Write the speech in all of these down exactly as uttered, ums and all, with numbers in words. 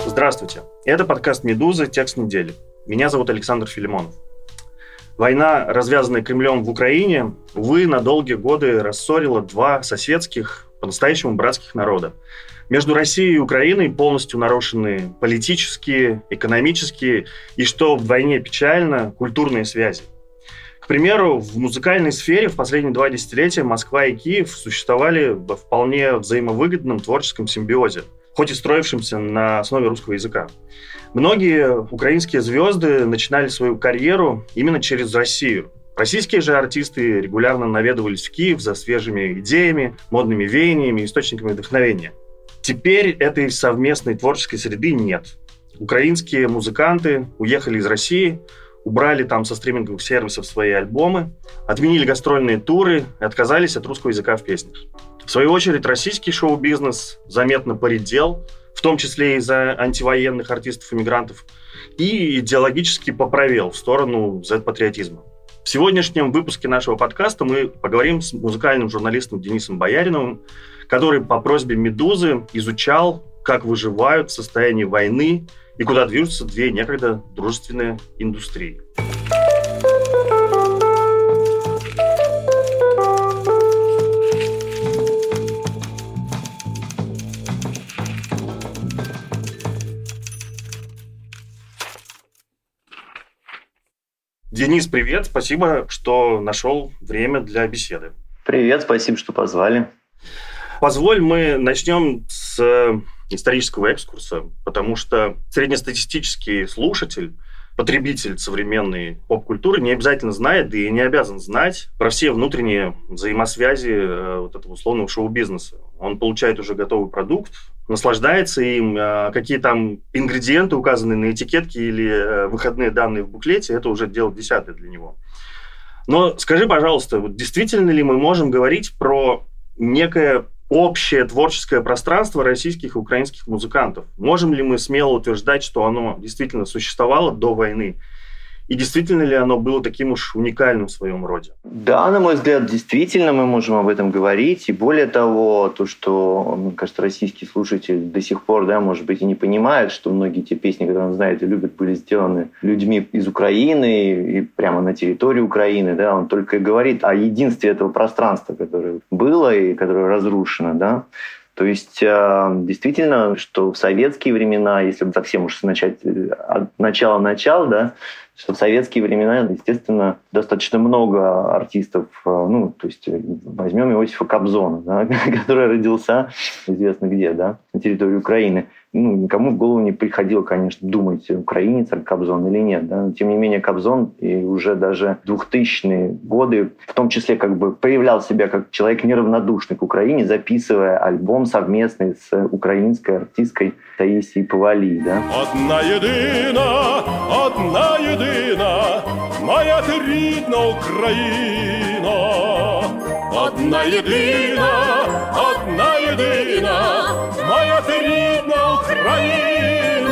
Здравствуйте. Это подкаст «Медузы. Текст недели». Меня зовут Александр Филимонов. Война, развязанная Кремлем в Украине, увы, на долгие годы рассорила два соседских, по-настоящему братских народа. Между Россией и Украиной полностью нарушены политические, экономические и, что вдвойне печально, культурные связи. К примеру, в музыкальной сфере в последние два десятилетия Москва и Киев существовали во вполне взаимовыгодном творческом симбиозе, хоть и строившемся на основе русского языка. Многие украинские звезды начинали свою карьеру именно через Россию. Российские же артисты регулярно наведывались в Киев за свежими идеями, модными веяниями, источниками вдохновения. Теперь этой совместной творческой среды нет. Украинские музыканты уехали из России, убрали там со стриминговых сервисов свои альбомы, отменили гастрольные туры и отказались от русского языка в песнях. В свою очередь, российский шоу-бизнес заметно поредел, в том числе из-за антивоенных артистов-иммигрантов, и идеологически поправил в сторону зет-патриотизма. В сегодняшнем выпуске нашего подкаста мы поговорим с музыкальным журналистом Денисом Бояриновым, который по просьбе «Медузы» изучал, как выживают в состоянии войны и куда движутся две некогда дружественные индустрии. Денис, привет. Спасибо, что нашел время для беседы. Привет, спасибо, что позвали. Позволь, мы начнем с исторического экскурса, потому что среднестатистический слушатель, потребитель современной поп-культуры не обязательно знает, да и не обязан знать про все внутренние взаимосвязи вот этого условного шоу-бизнеса. Он получает уже готовый продукт, наслаждается им, какие там ингредиенты указаны на этикетке или выходные данные в буклете, это уже дело десятое для него. Но скажи, пожалуйста, вот действительно ли мы можем говорить про некое общее творческое пространство российских и украинских музыкантов? Можем ли мы смело утверждать, что оно действительно существовало до войны? И действительно ли оно было таким уж уникальным в своем роде? Да, на мой взгляд, действительно мы можем об этом говорить. И более того, то, что, мне кажется, российский слушатель до сих пор, да, может быть, и не понимает, что многие те песни, которые он знает и любит, были сделаны людьми из Украины и прямо на территории Украины. Да, он только и говорит о единстве этого пространства, которое было и которое разрушено. Да. То есть действительно, что в советские времена, если совсем уж начать от начала-начала, да, что в советские времена, естественно, достаточно много артистов, ну, то есть возьмем Иосифа Кобзона, да, который родился известно где, да, на территории Украины. Ну, никому в голову не приходило, конечно, думать, украинец Кобзон или нет. Да? Но, тем не менее, Кобзон и уже даже двухтысячные годы, в том числе, как бы проявлял себя как человек неравнодушный к Украине, записывая альбом совместный с украинской артисткой Таисией Повалий. Да? Одна єдина, одна єдина, моя ти рідна Україна. Одна єдина, одна єдина, моя ти рідна Украина.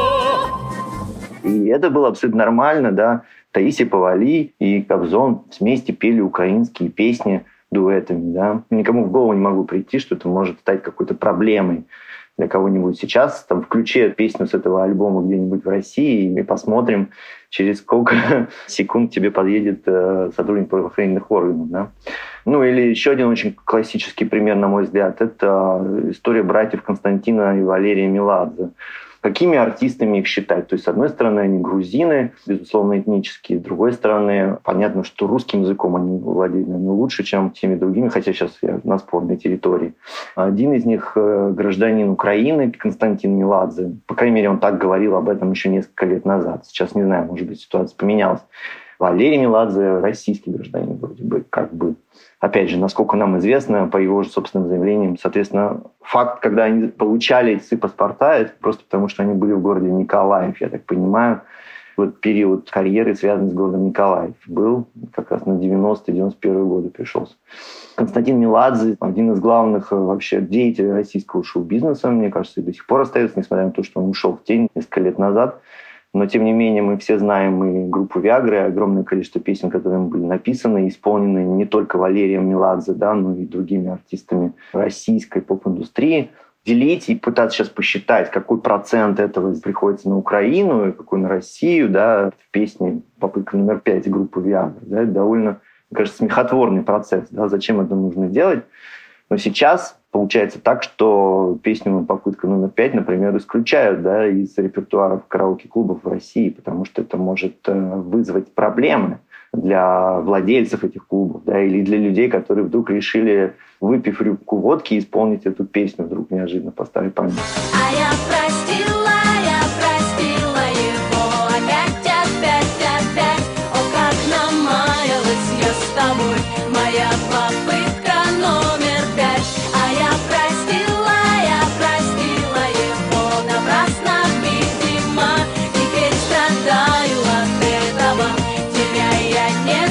И это было абсолютно нормально, да. Таисия Повалий и Кобзон вместе пели украинские песни дуэтами, да. Никому в голову не могу прийти, что это может стать какой-то проблемой для кого-нибудь. Сейчас там включи песню с этого альбома где-нибудь в России, и мы посмотрим, через сколько секунд тебе подъедет э, сотрудник правоохранительных органов. Да? Ну или еще один очень классический пример, на мой взгляд, это история братьев Константина и Валерия Меладзе. Какими артистами их считать? То есть, с одной стороны, они грузины, безусловно, этнические. С другой стороны, понятно, что русским языком они владеют, наверное, лучше, чем всеми другими, хотя сейчас я на спорной территории. Один из них гражданин Украины, Константин Меладзе. По крайней мере, он так говорил об этом еще несколько лет назад. Сейчас, не знаю, может быть, ситуация поменялась. Валерий Меладзе — российский гражданин, вроде бы, как бы. Опять же, насколько нам известно, по его же собственным заявлениям, соответственно, факт, когда они получали эти паспорта, это просто потому, что они были в городе Николаев, я так понимаю. Вот период карьеры, связанный с городом Николаев, был как раз на девяностые — девяносто первые годы пришелся. Константин Меладзе — один из главных вообще деятелей российского шоу-бизнеса, мне кажется, и до сих пор остается, несмотря на то, что он ушел в тень несколько лет назад. Но, тем не менее, мы все знаем и группу Viagra, огромное количество песен, которые были написаны и исполнены не только Валерием Меладзе, да, но и другими артистами российской поп-индустрии. делить и пытаться сейчас посчитать, какой процент этого приходится на Украину и какой на Россию, да, в песне «Попытка номер пять» группы Viagra, да, это довольно, мне кажется, смехотворный процесс, да, зачем это нужно делать. Но сейчас получается так, что песню «Попытка номер пять», например, исключают, да, из репертуара караоке-клубов в России, потому что это может вызвать проблемы для владельцев этих клубов, да, или для людей, которые вдруг решили, выпив рюмку водки, исполнить эту песню вдруг неожиданно по старой памяти. А я простила, я простила его опять, опять, опять. О, как намаялась я с тобой, моя попытка номер пять. А я простила, я простила его напрасно, видимо. Теперь страдаю от этого, теряя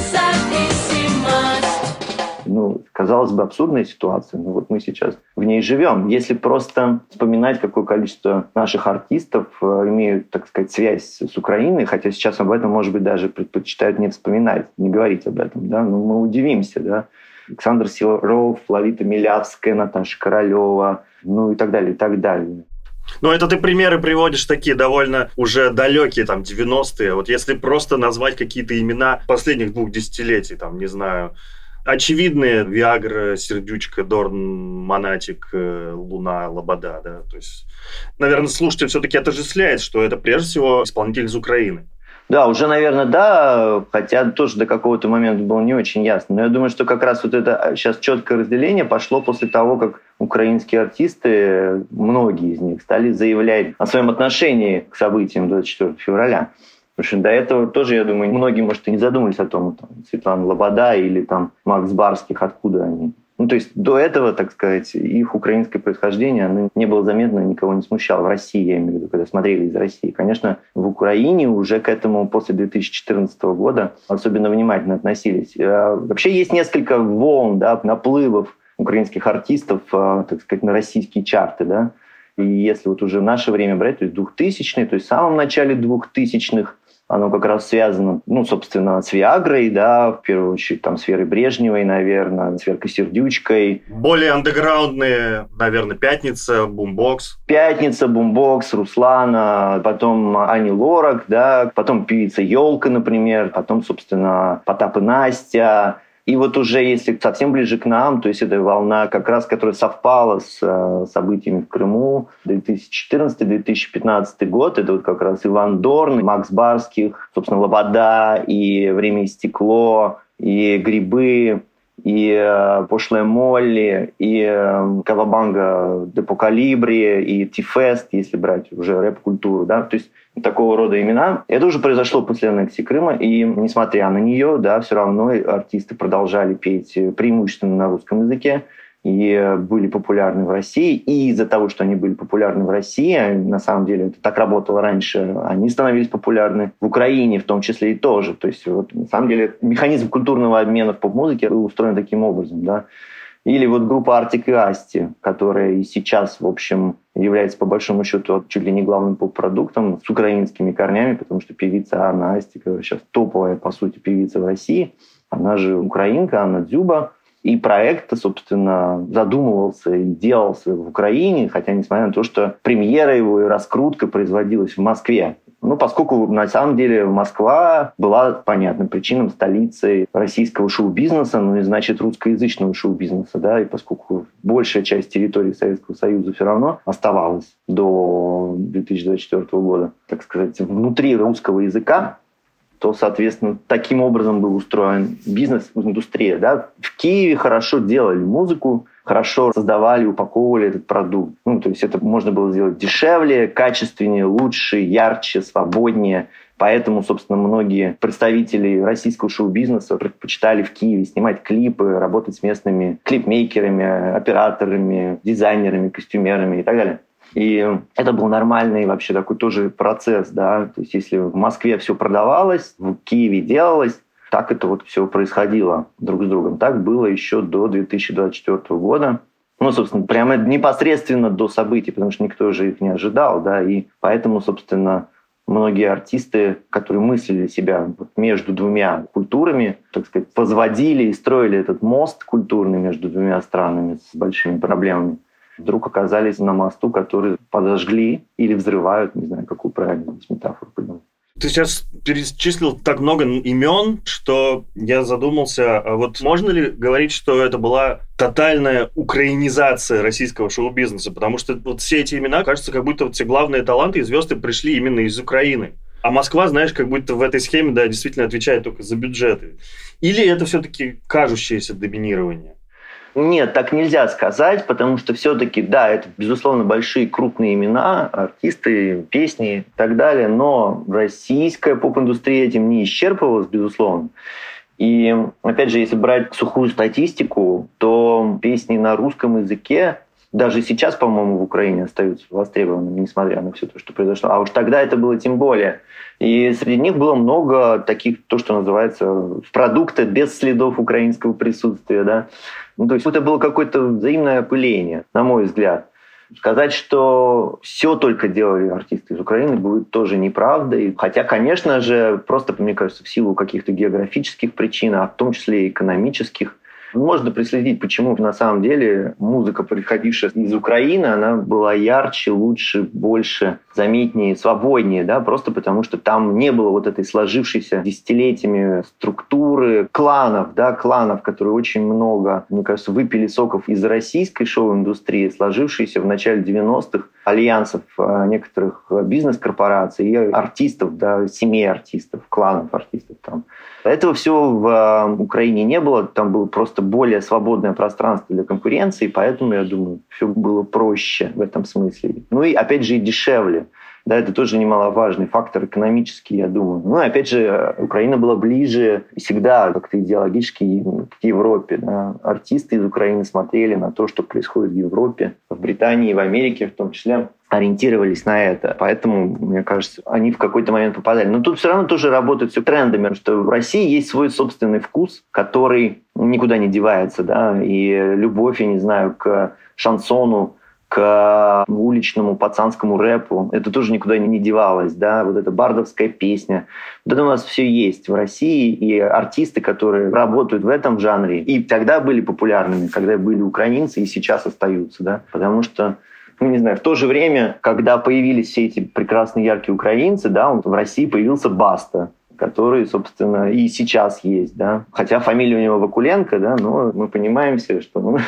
независимость. Ну, казалось бы, абсурдная ситуация, но вот мы сейчас в ней живем. Если просто вспоминать, какое количество наших артистов имеют, так сказать, связь с Украиной, хотя сейчас об этом, может быть, даже предпочитают не вспоминать, не говорить об этом, да, но мы удивимся, да. Александр Силаров, Лолита Милявская, Наташа Королева, ну и так далее, и так далее. Ну, это ты примеры приводишь такие довольно уже далекие, там, девяностые. Вот если просто назвать какие-то имена последних двух десятилетий, там, не знаю, очевидные: Viagra, Сердючка, Дорн, Монатик, Луна, Лобода, да, то есть, наверное, слушатель все-таки отождествляет, что это прежде всего исполнитель из Украины. Да, уже, наверное, да, хотя тоже до какого-то момента было не очень ясно. Но я думаю, что как раз вот это сейчас четкое разделение пошло после того, как украинские артисты, многие из них, стали заявлять о своем отношении к событиям двадцать четвёртого февраля. Потому что до этого тоже, я думаю, многие, может, и не задумались о том, там, Светлана Лобода или там Макс Барских, откуда они. Ну, то есть до этого, так сказать, их украинское происхождение, оно не было заметно, никого не смущало. В России, я имею в виду, когда смотрели из России. Конечно, в Украине уже к этому после две тысячи четырнадцатого года особенно внимательно относились. Вообще есть несколько волн, да, наплывов украинских артистов, так сказать, на российские чарты, да. И если вот уже в наше время брать, то есть двухтысячные, то есть в самом начале двухтысячных, оно как раз связано, ну, собственно, с Виагрой, да, в первую очередь, там, с Верой Брежневой, наверное, с Веркой Сердючкой. Более андеграундные, наверное, «Пятница», «Бумбокс». «Пятница», «Бумбокс», Руслана, потом Ани Лорак, да, потом певица Ёлка, например, потом, собственно, Потап и Настя. И вот уже, если совсем ближе к нам, то есть это волна, как раз, которая совпала с э, событиями в Крыму, две тысячи четырнадцатый - две тысячи пятнадцатый год, это вот как раз Иван Дорн, Макс Барских, собственно, Лобода, и «Время и стекло», и «Грибы», и э, «Пошлая Молли», и э, «Кавабанга де Покалибри», и «Ти-фест», если брать уже рэп-культуру, да, то есть такого рода имена. Это уже произошло после аннексии Крыма, и несмотря на нее, да, все равно артисты продолжали петь преимущественно на русском языке и были популярны в России. И из-за того, что они были популярны в России, на самом деле это так работало раньше, они становились популярны в Украине в том числе и тоже. То есть вот, на самом деле механизм культурного обмена в поп-музыке был устроен таким образом, да. Или вот группа Артик и Асти, которая и сейчас, в общем, является по большому счету чуть ли не главным поп-продуктом с украинскими корнями, потому что певица Анна Асти, которая сейчас топовая, по сути, певица в России, она же украинка, Анна Дзюба. И проект, собственно, задумывался и делался в Украине, хотя несмотря на то, что премьера его и раскрутка производилась в Москве. Ну, поскольку, на самом деле, Москва была, по понятным причинам, столицей российского шоу-бизнеса, ну и, значит, русскоязычного шоу-бизнеса, да, и поскольку большая часть территории Советского Союза все равно оставалась до две тысячи двадцать четвёртого года, так сказать, внутри русского языка, то, соответственно, таким образом был устроен бизнес, индустрия. Да? В Киеве хорошо делали музыку, хорошо создавали, упаковывали этот продукт. Ну, то есть это можно было сделать дешевле, качественнее, лучше, ярче, свободнее. Поэтому, собственно, многие представители российского шоу-бизнеса предпочитали в Киеве снимать клипы, работать с местными клипмейкерами, операторами, дизайнерами, костюмерами и так далее. И это был нормальный вообще такой тоже процесс, да, то есть если в Москве все продавалось, в Киеве делалось, так это вот все происходило друг с другом. Так было еще до две тысячи двадцать четвёртого года. Ну, собственно, прямо непосредственно до событий, потому что никто же их не ожидал, да, и поэтому, собственно, многие артисты, которые мыслили себя между двумя культурами, так сказать, возводили и строили этот мост культурный между двумя странами с большими проблемами, вдруг оказались на мосту, который подожгли или взрывают, не знаю, какую правильную метафору придумать. Ты сейчас перечислил так много имен, что я задумался, а вот можно ли говорить, что это была тотальная украинизация российского шоу-бизнеса? Потому что вот все эти имена, кажется, как будто вот все главные таланты и звезды пришли именно из Украины. А Москва, знаешь, как будто в этой схеме, да, действительно отвечает только за бюджеты. Или это все-таки кажущееся доминирование? Нет, так нельзя сказать, потому что все-таки, да, это, безусловно, большие крупные имена, артисты, песни и так далее, но российская поп-индустрия этим не исчерпывалась, безусловно. И, опять же, если брать сухую статистику, то песни на русском языке даже сейчас, по-моему, в Украине остаются востребованными, несмотря на все то, что произошло. А уж тогда это было тем более. И среди них было много таких, то, что называется, продукты без следов украинского присутствия, да. Ну, то есть это было какое-то взаимное опыление, на мой взгляд. Сказать, что все только делали артисты из Украины, будет тоже неправдой. Хотя, конечно же, просто, мне кажется, в силу каких-то географических причин, а в том числе и экономических, можно проследить, почему на самом деле музыка, приходившая из Украины, она была ярче, лучше, больше, заметнее, свободнее, да, просто потому что там не было вот этой сложившейся десятилетиями структуры кланов, да, кланов, которые очень много, мне кажется, выпили соков из российской шоу-индустрии, сложившейся в начале девяностых альянсов некоторых бизнес-корпораций и артистов, да, семей артистов, кланов артистов там. Этого всего в Украине не было, там было просто более свободное пространство для конкуренции, поэтому, я думаю, все было проще в этом смысле. Ну и, опять же, и дешевле. Да, это тоже немаловажный фактор экономический, я думаю. Ну и, опять же, Украина была ближе всегда как-то идеологически к Европе. Да. Артисты из Украины смотрели на то, что происходит в Европе, в Британии, в Америке в том числе, ориентировались на это. Поэтому, мне кажется, они в какой-то момент попадали. Но тут все равно тоже работает все трендами, потому что в России есть свой собственный вкус, который никуда не девается. Да. И любовь, я не знаю, к шансону, к уличному пацанскому рэпу. Это тоже никуда не девалось, да, вот эта бардовская песня. Вот это у нас все есть в России, и артисты, которые работают в этом жанре, и тогда были популярными, когда были украинцы, и сейчас остаются, да, потому что, ну, не знаю, в то же время, когда появились все эти прекрасные яркие украинцы, да, в России появился Баста, который, собственно, и сейчас есть, да. Хотя фамилия у него Вакуленко, да, но мы понимаем все, что он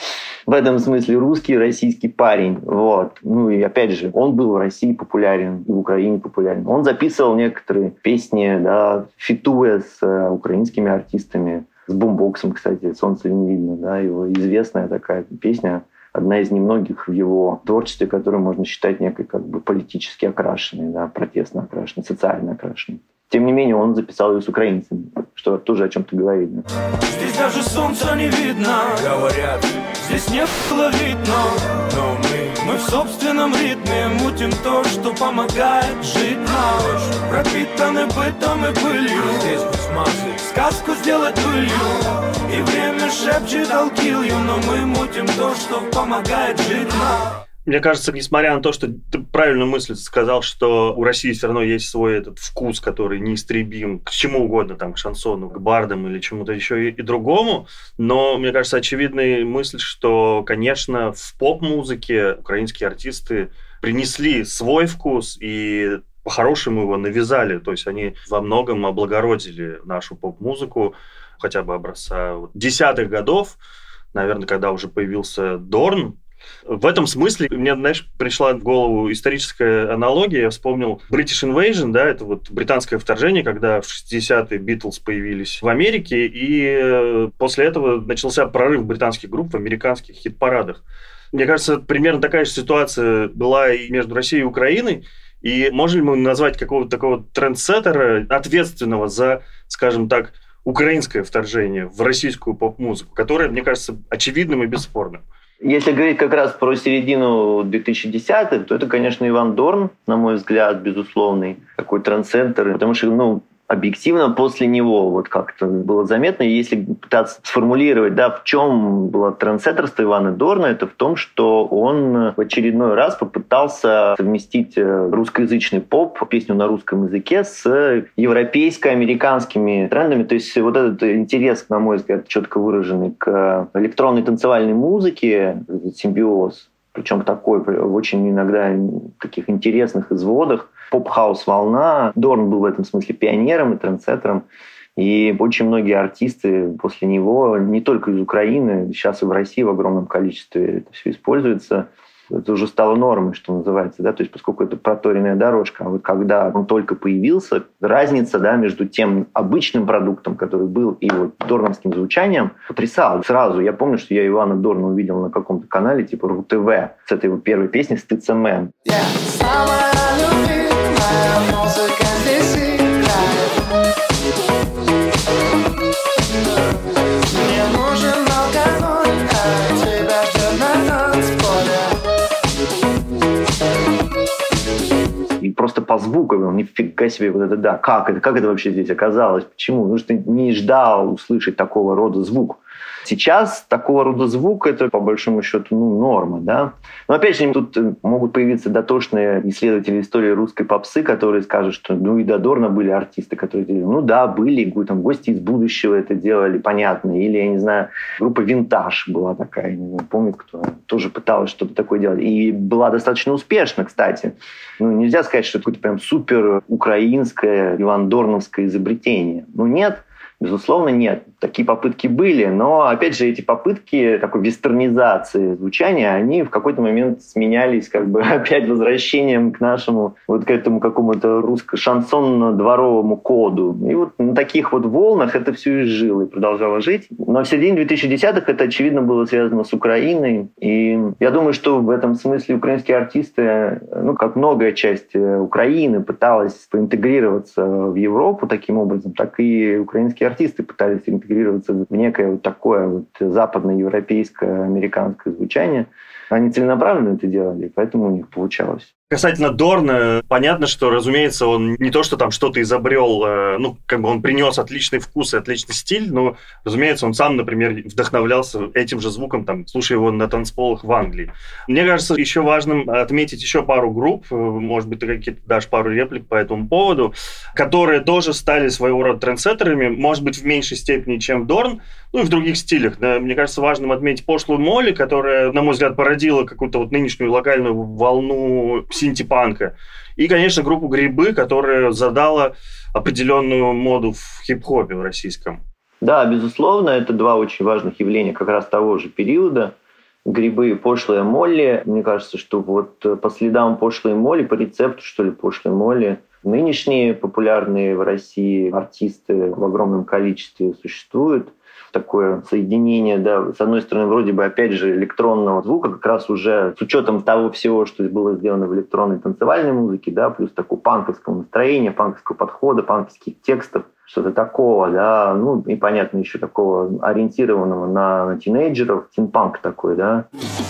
в этом смысле русский, российский парень, вот. Ну и опять же, он был в России популярен, в Украине популярен. Он записывал некоторые песни, да, фитуя с украинскими артистами, с бумбоксом, кстати, «Солнце не видно», да, его известная такая песня, одна из немногих в его творчестве, которую можно считать некой как бы политически окрашенной, да, протестно окрашенной, социально окрашенной. Тем не менее, он записал ее с украинцами, что тоже о чем-то говорит. Да. Здесь даже солнца не видно, говорят, здесь не было видно, но мы, мы в собственном ритме мутим то, что помогает жить нам. Пропитаны бытом и пылью, здесь бы смазать, сказку сделать былью, и время шепчет I'll kill you, но мы мутим то, что помогает жить нам. Мне кажется, несмотря на то, что ты правильную мысль сказал, что у России все равно есть свой этот вкус, который неистребим к чему угодно, там, к шансону, к бардам или чему-то еще и, и другому, но, мне кажется, очевидная мысль, что, конечно, в поп-музыке украинские артисты принесли свой вкус и по-хорошему его навязали, то есть они во многом облагородили нашу поп-музыку, хотя бы образца десятых годов, наверное, когда уже появился Дорн. В этом смысле мне, знаешь, пришла в голову историческая аналогия. Я вспомнил British Invasion, да, это вот британское вторжение, когда в шестидесятые Битлз появились в Америке, и после этого начался прорыв британских групп в американских хит-парадах. Мне кажется, примерно такая же ситуация была и между Россией и Украиной. И можем ли мы назвать какого-то такого трендсеттера, ответственного за, скажем так, украинское вторжение в российскую поп-музыку, которое, мне кажется, очевидным и бесспорным? Если говорить как раз про середину две тысячи десятых, то это, конечно, Иван Дорн, на мой взгляд, безусловный такой трендсеттер, потому что, ну, объективно после него вот как-то было заметно, и если пытаться сформулировать, да, в чем было трендсеттерство Ивана Дорна, это в том, что он в очередной раз попытался совместить русскоязычный поп, песню на русском языке, с европейско-американскими трендами. То есть вот этот интерес, на мой взгляд, четко выраженный к электронной танцевальной музыке, этот симбиоз, причем такой, в очень иногда таких интересных изводах. Поп-хаус-волна. Дорн был в этом смысле пионером и трендсеттером. И очень многие артисты после него, не только из Украины, сейчас и в России в огромном количестве это все используется. Это уже стало нормой, что называется, да, то есть поскольку это проторенная дорожка, а вот когда он только появился, разница, да, между тем обычным продуктом, который был, и вот дорновским звучанием потрясала. Сразу я помню, что я Ивана Дорна увидел на каком-то канале типа РУ-ТВ с этой его первой песни «Стыцемен». Просто по звуку, нифига себе, вот это да, как это, как это вообще здесь оказалось, почему? Потому что не ждал услышать такого рода звук. Сейчас такого рода звук, это по большому счету ну, норма, да. Но опять же, тут могут появиться дотошные исследователи истории русской попсы, которые скажут, что ну и до Дорна были артисты, которые делали, ну да, были, там, гости из будущего это делали, понятно, или, я не знаю, группа «Винтаж» была такая, не знаю, помню, кто тоже пыталась что-то такое делать, и была достаточно успешна, кстати. Ну, нельзя сказать, что это какое-то прям супер украинское, иван-дорновское изобретение. Ну, нет. Безусловно, нет. Такие попытки были, но, опять же, эти попытки такой вестернизации звучания, они в какой-то момент сменялись как бы опять возвращением к нашему вот к этому какому-то русско-шансонно-дворовому коду. И вот на таких вот волнах это все и жило, и продолжало жить. Но в середине двухтысячных это, очевидно, было связано с Украиной. И я думаю, что в этом смысле украинские артисты, ну, как многое часть Украины, пыталась поинтегрироваться в Европу таким образом, так и украинские артисты пытались интегрироваться в некое вот такое вот западноевропейское, американское звучание. Они целенаправленно это делали, поэтому у них получалось. Касательно Дорна, понятно, что, разумеется, он не то, что там что-то изобрел, ну, как бы он принес отличный вкус и отличный стиль, но, разумеется, он сам, например, вдохновлялся этим же звуком, там, слушая его на танцполах в Англии. Мне кажется, еще важным отметить еще пару групп, может быть, ты какие-то дашь пару реплик по этому поводу, которые тоже стали своего рода трендсеттерами, может быть, в меньшей степени, чем Дорн, ну и в других стилях. Да. Мне кажется, важным отметить пошлую Молли, которая, на мой взгляд, породила какую-то вот нынешнюю локальную волну синти-панка. И, конечно, группу «Грибы», которая задала определенную моду в хип-хопе в российском. Да, безусловно, это два очень важных явления как раз того же периода. «Грибы» и «Пошлая Молли». Мне кажется, что вот по следам «Пошлой Молли», по рецепту, что ли, «Пошлой Молли», нынешние популярные в России артисты в огромном количестве существуют. Такое соединение, да, с одной стороны, вроде бы, опять же, электронного звука, как раз уже с учетом того всего, что было сделано в электронной танцевальной музыке, да, плюс такого панковского настроения, панковского подхода, панковских текстов, что-то такого, да, ну, и, понятно, еще такого ориентированного на, на тинейджеров, тинпанк такой, да.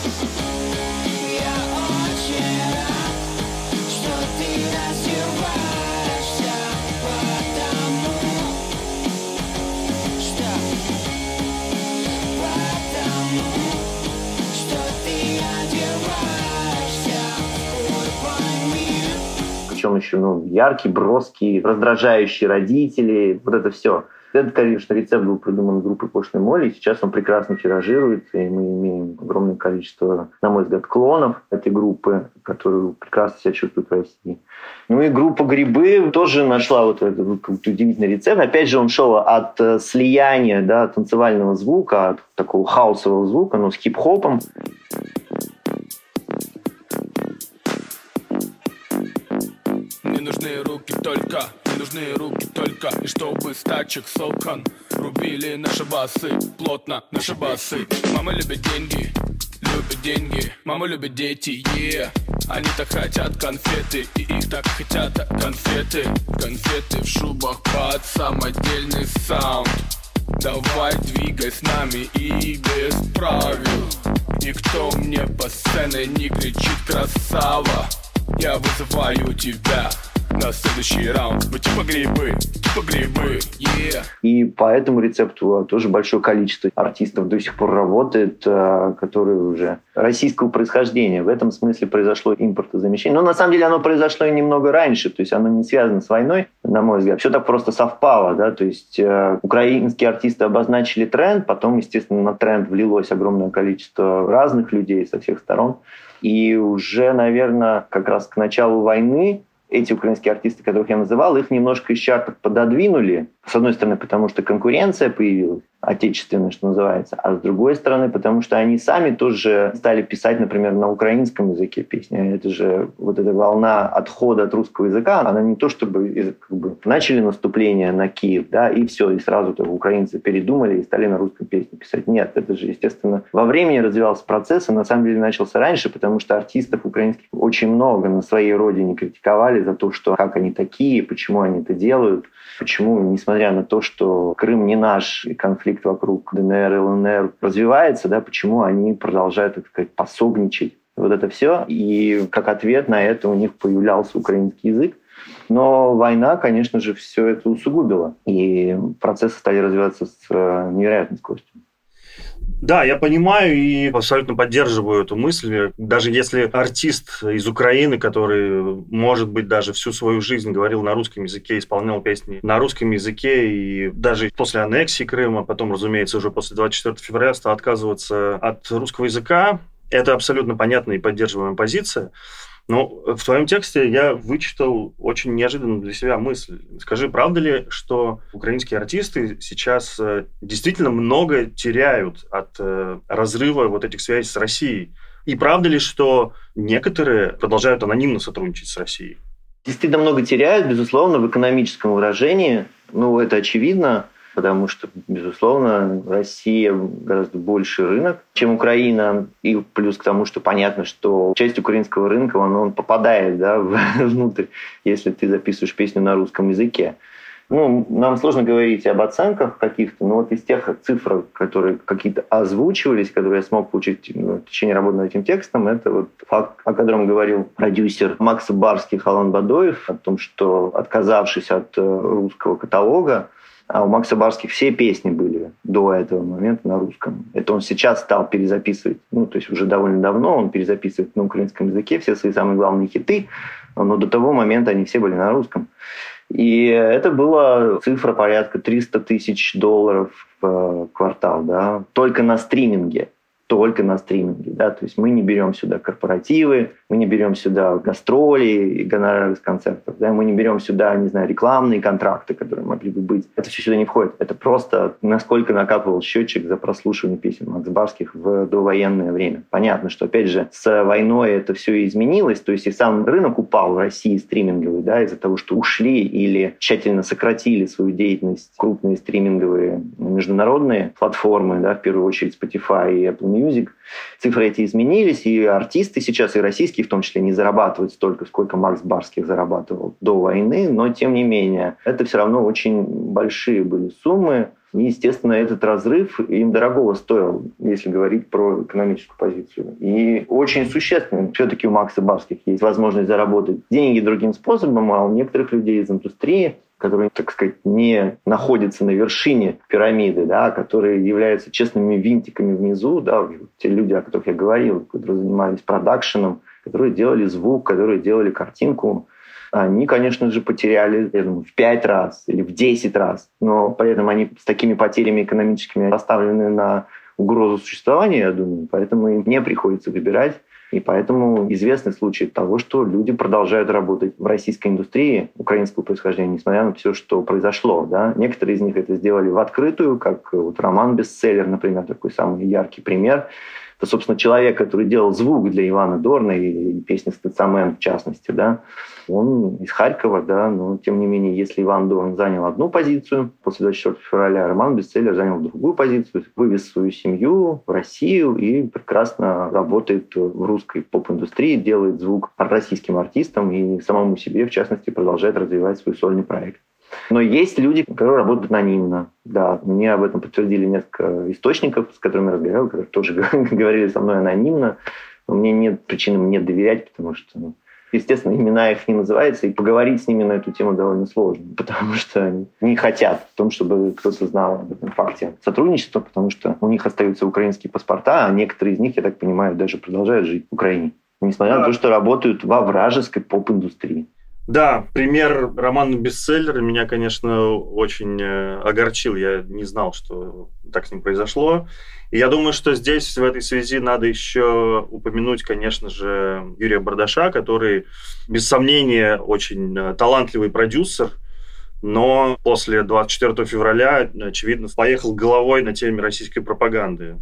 Причем еще ну, яркий, броский, раздражающий родителей, вот это все. Этот, конечно, рецепт был придуман группой «Пошлой Молли», сейчас он прекрасно тиражируется, и мы имеем огромное количество, на мой взгляд, клонов этой группы, которые прекрасно себя чувствуют в России. Ну и группа «Грибы» тоже нашла вот этот вот удивительный рецепт. Опять же, он шел от слияния, да, танцевального звука, от такого хаусового звука, но с хип-хопом. Мне нужны руки только, мне нужны руки только. И чтобы с тачек с окон рубили наши басы, плотно наши басы. Мама любит деньги, любит деньги. Мама любит дети, yeah. Они так хотят конфеты, и их так хотят конфеты. Конфеты в шубах под самодельный саунд. Давай двигай с нами и без правил. Никто мне по сцене не кричит красава. Я вызываю тебя на следующий раунд. Мы типа грибы, типа грибы, yeah. И по этому рецепту тоже большое количество артистов до сих пор работает, которые уже российского происхождения. В этом смысле произошло импортозамещение. Но на самом деле оно произошло и немного раньше, то есть оно не связано с войной, на мой взгляд. Все так просто совпало, да, то есть украинские артисты обозначили тренд, потом, естественно, на тренд влилось огромное количество разных людей со всех сторон. И уже, наверное, как раз к началу войны эти украинские артисты, которых я называл, их немножко из чартов пододвинули. С одной стороны, потому что конкуренция появилась, отечественная, что называется, а с другой стороны, потому что они сами тоже стали писать, например, на украинском языке песни. Это же вот эта волна отхода от русского языка, она не то чтобы как бы, начали наступление на Киев, да, и все, и сразу -то украинцы передумали и стали на русском песни писать. Нет, это же, естественно, во времени развивался процесс, и на самом деле начался раньше, потому что артистов украинских очень много на своей родине критиковали за то, что как они такие, почему они это делают, почему, несмотря на то, что Крым не наш, и конфликт вокруг ДНР и ЛНР развивается, да, почему они продолжают, так сказать, пособничать. Вот это все. И как ответ на это у них появлялся украинский язык. Но война, конечно же, все это усугубила. И процессы стали развиваться с невероятной скоростью. Да, я понимаю и абсолютно поддерживаю эту мысль. Даже если артист из Украины, который, может быть, даже всю свою жизнь говорил на русском языке, исполнял песни на русском языке, и даже после аннексии Крыма, потом, разумеется, уже после двадцать четвёртого февраля стал отказываться от русского языка, это абсолютно понятная и поддерживаемая позиция. Но в твоем тексте я вычитал очень неожиданную для себя мысль. Скажи, правда ли, что украинские артисты сейчас действительно много теряют от разрыва вот этих связей с Россией? И правда ли, что некоторые продолжают анонимно сотрудничать с Россией? Действительно много теряют, безусловно, в экономическом выражении. Ну, это очевидно. Потому что, безусловно, Россия гораздо больше рынок, чем Украина. И плюс к тому, что понятно, что часть украинского рынка, он, он попадает, да, внутрь, если ты записываешь песню на русском языке. Ну, нам сложно говорить об оценках каких-то, но вот из тех цифр, которые какие-то озвучивались, которые я смог получить в течение работы над этим текстом, это вот факт, о котором говорил продюсер Макса Барских Алан Бадоев, о том, что, отказавшись от русского каталога, а у Макса Барских все песни были до этого момента на русском. Это он сейчас стал перезаписывать. Ну, то есть уже довольно давно он перезаписывает на украинском языке все свои самые главные хиты, но до того момента они все были на русском. И это была цифра порядка триста тысяч долларов в квартал, да, только на стриминге. Только на стриминге, да, то есть мы не берем сюда корпоративы, мы не берем сюда гастроли и гонорары с концертов, да, мы не берем сюда, не знаю, рекламные контракты, которые могли бы быть. Это все сюда не входит. Это просто насколько накапывал счетчик за прослушивание песен Макс Барских в довоенное время. Понятно, что, опять же, с войной это все изменилось, то есть и сам рынок упал в России стриминговый, да, из-за того, что ушли или тщательно сократили свою деятельность крупные стриминговые международные платформы, да, в первую очередь Spotify и Apple Music. Music. Цифры эти изменились, и артисты сейчас, и российские в том числе, не зарабатывают столько, сколько Макс Барских зарабатывал до войны, но тем не менее, это все равно очень большие были суммы. И, естественно, этот разрыв им дорогого стоил, если говорить про экономическую позицию. И очень существенно. Все-таки у Макса Барских есть возможность заработать деньги другим способом, а у некоторых людей из индустрии, которые, так сказать, не находятся на вершине пирамиды, да, которые являются честными винтиками внизу, да, те люди, о которых я говорил, которые занимались продакшеном, которые делали звук, которые делали картинку, они, конечно же, потеряли, я думаю, в пять раз или в десять раз, но при этом они с такими потерями экономическими поставлены на угрозу существования, я думаю, поэтому им не приходится выбирать. И поэтому известны случаи того, что люди продолжают работать в российской индустрии украинского происхождения, несмотря на все, что произошло. Да? Некоторые из них это сделали в открытую, как вот роман «Бестселлер», например, такой самый яркий пример. Это, собственно, человек, который делал звук для Ивана Дорна и песни «Стацамен», в частности, да, он из Харькова, да, но, тем не менее, если Иван Дорн занял одну позицию после двадцать четвёртого февраля, роман «Бестселлер» занял другую позицию, вывез свою семью в Россию и прекрасно работает в русской поп-индустрии, делает звук российским артистам и самому себе, в частности, продолжает развивать свой сольный проект. Но есть люди, которые работают анонимно. Да, мне об этом подтвердили несколько источников, с которыми я разговаривал, которые тоже говорили со мной анонимно. Но мне нет причин мне доверять, потому что, ну, естественно, имена их не называются, и поговорить с ними на эту тему довольно сложно, потому что они не хотят в том, чтобы кто-то знал об этом факте сотрудничества, потому что у них остаются украинские паспорта, а некоторые из них, я так понимаю, даже продолжают жить в Украине, несмотря на то, что работают во вражеской поп-индустрии. Да, пример романа-бестселлера меня, конечно, очень огорчил. Я не знал, что так с ним произошло. И я думаю, что здесь в этой связи надо еще упомянуть, конечно же, Юрия Бардаша, который, без сомнения, очень талантливый продюсер, но после двадцать четвёртого февраля, очевидно, поехал головой на теме российской пропаганды.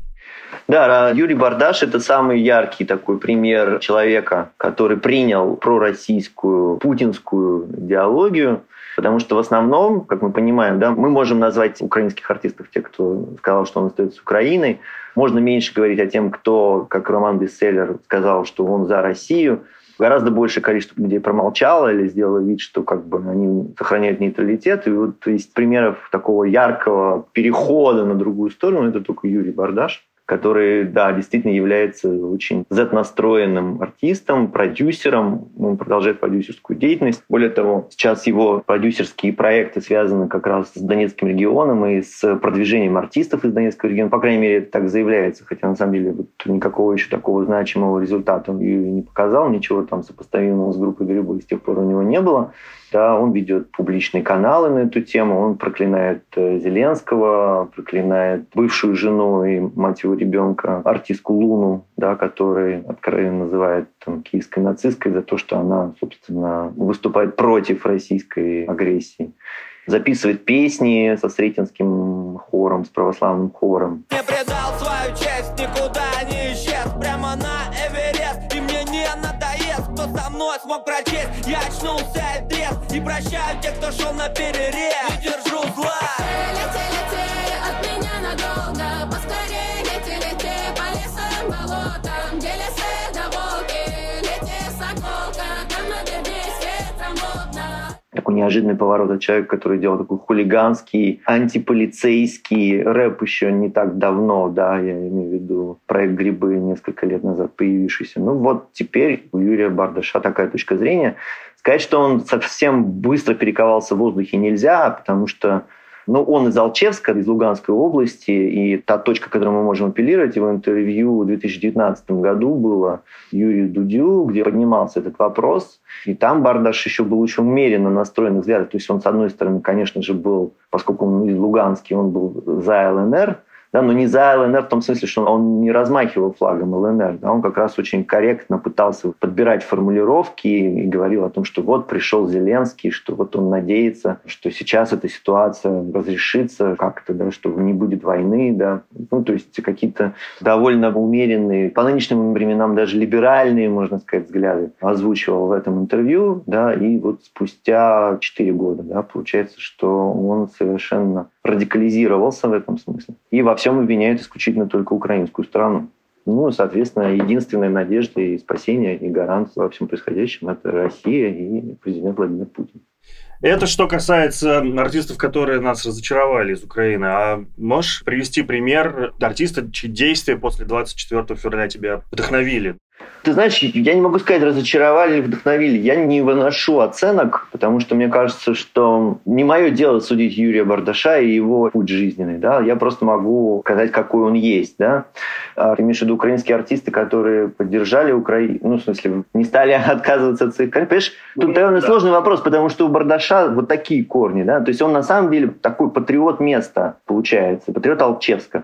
Да, Юрий Бардаш – это самый яркий такой пример человека, который принял пророссийскую, путинскую идеологию, потому что в основном, как мы понимаем, да, мы можем назвать украинских артистов, те, кто сказал, что он остается Украиной. Можно меньше говорить о тем, кто, как роман-бестселлер, сказал, что он за Россию. Гораздо большее количество людей промолчало или сделало вид, что как бы они сохраняют нейтралитет. И вот из примеров такого яркого перехода на другую сторону это только Юрий Бардаш, который, да, действительно является очень зет-настроенным артистом, продюсером. Он продолжает продюсерскую деятельность. Более того, сейчас его продюсерские проекты связаны как раз с Донецким регионом и с продвижением артистов из Донецкого региона. По крайней мере, это так заявляется, хотя на самом деле вот никакого еще такого значимого результата он не показал, ничего там сопоставимого с группой «Грибы» с тех пор у него не было. Да, он ведет публичные каналы на эту тему, он проклинает Зеленского, проклинает бывшую жену и мать его ребенка, артистку Луну, да, которую откровенно называет там, киевской нацисткой за то, что она, собственно, выступает против российской агрессии. Записывает песни со сретенским хором, с православным хором. Не предал свою честь, никуда не исчез, прямо на Эверест, и мне не надоест, кто со мной смог прочесть, я очнулся и трезв, и прощаю тех, кто шел на перерез, не держу зла. Лети, лети от меня надолго, поскорее лети, лети по лесам, болотам, где лесы да волки, лети, соколка, там над весь ветром модно. Такой неожиданный поворот от человека, который делал такой хулиганский, антиполицейский рэп еще не так давно, да, я имею в виду проект «Грибы» несколько лет назад появившийся. Ну вот теперь у Юрия Бардаша такая точка зрения. Сказать, что он совсем быстро перековался в воздухе нельзя, потому что ну, он из Алчевска, из Луганской области, и та точка, к которой мы можем апеллировать, его интервью в две тысячи девятнадцатом году было Юрию Дудю, где поднимался этот вопрос. И там Бардаш еще был очень умеренно настроен взгляд. То есть он, с одной стороны, конечно же, был, поскольку он из Луганский, он был за эл эн эр, да, но не за эл эн эр в том смысле, что он не размахивал флагом эл эн эр. Да, он как раз очень корректно пытался подбирать формулировки и говорил о том, что вот пришел Зеленский, что вот он надеется, что сейчас эта ситуация разрешится как-то, да, что не будет войны. Да. Ну, то есть какие-то довольно умеренные, по нынешним временам даже либеральные, можно сказать, взгляды озвучивал в этом интервью. Да, и вот спустя четыре года да, получается, что он совершенно радикализировался в этом смысле. И во всем обвиняют исключительно только украинскую сторону. Ну, соответственно, единственная надежда и спасение, и гарант во всем происходящем – это Россия и президент Владимир Путин. Это что касается артистов, которые нас разочаровали из Украины. А можешь привести пример артиста, чьи действия после двадцать четвёртого февраля тебя вдохновили? Ты знаешь, я не могу сказать, разочаровали или вдохновили. Я не выношу оценок, потому что мне кажется, что не мое дело судить Юрия Бардаша и его путь жизненный. Да? Я просто могу сказать, какой он есть. Да? Ты имеешь в виду украинские артисты, которые поддержали Украину, ну, в смысле, не стали отказываться от своих... Понимаешь, тут довольно сложный вопрос, потому что у Бардаша вот такие корни. Да? То есть он на самом деле такой патриот места, получается, патриот Алчевска.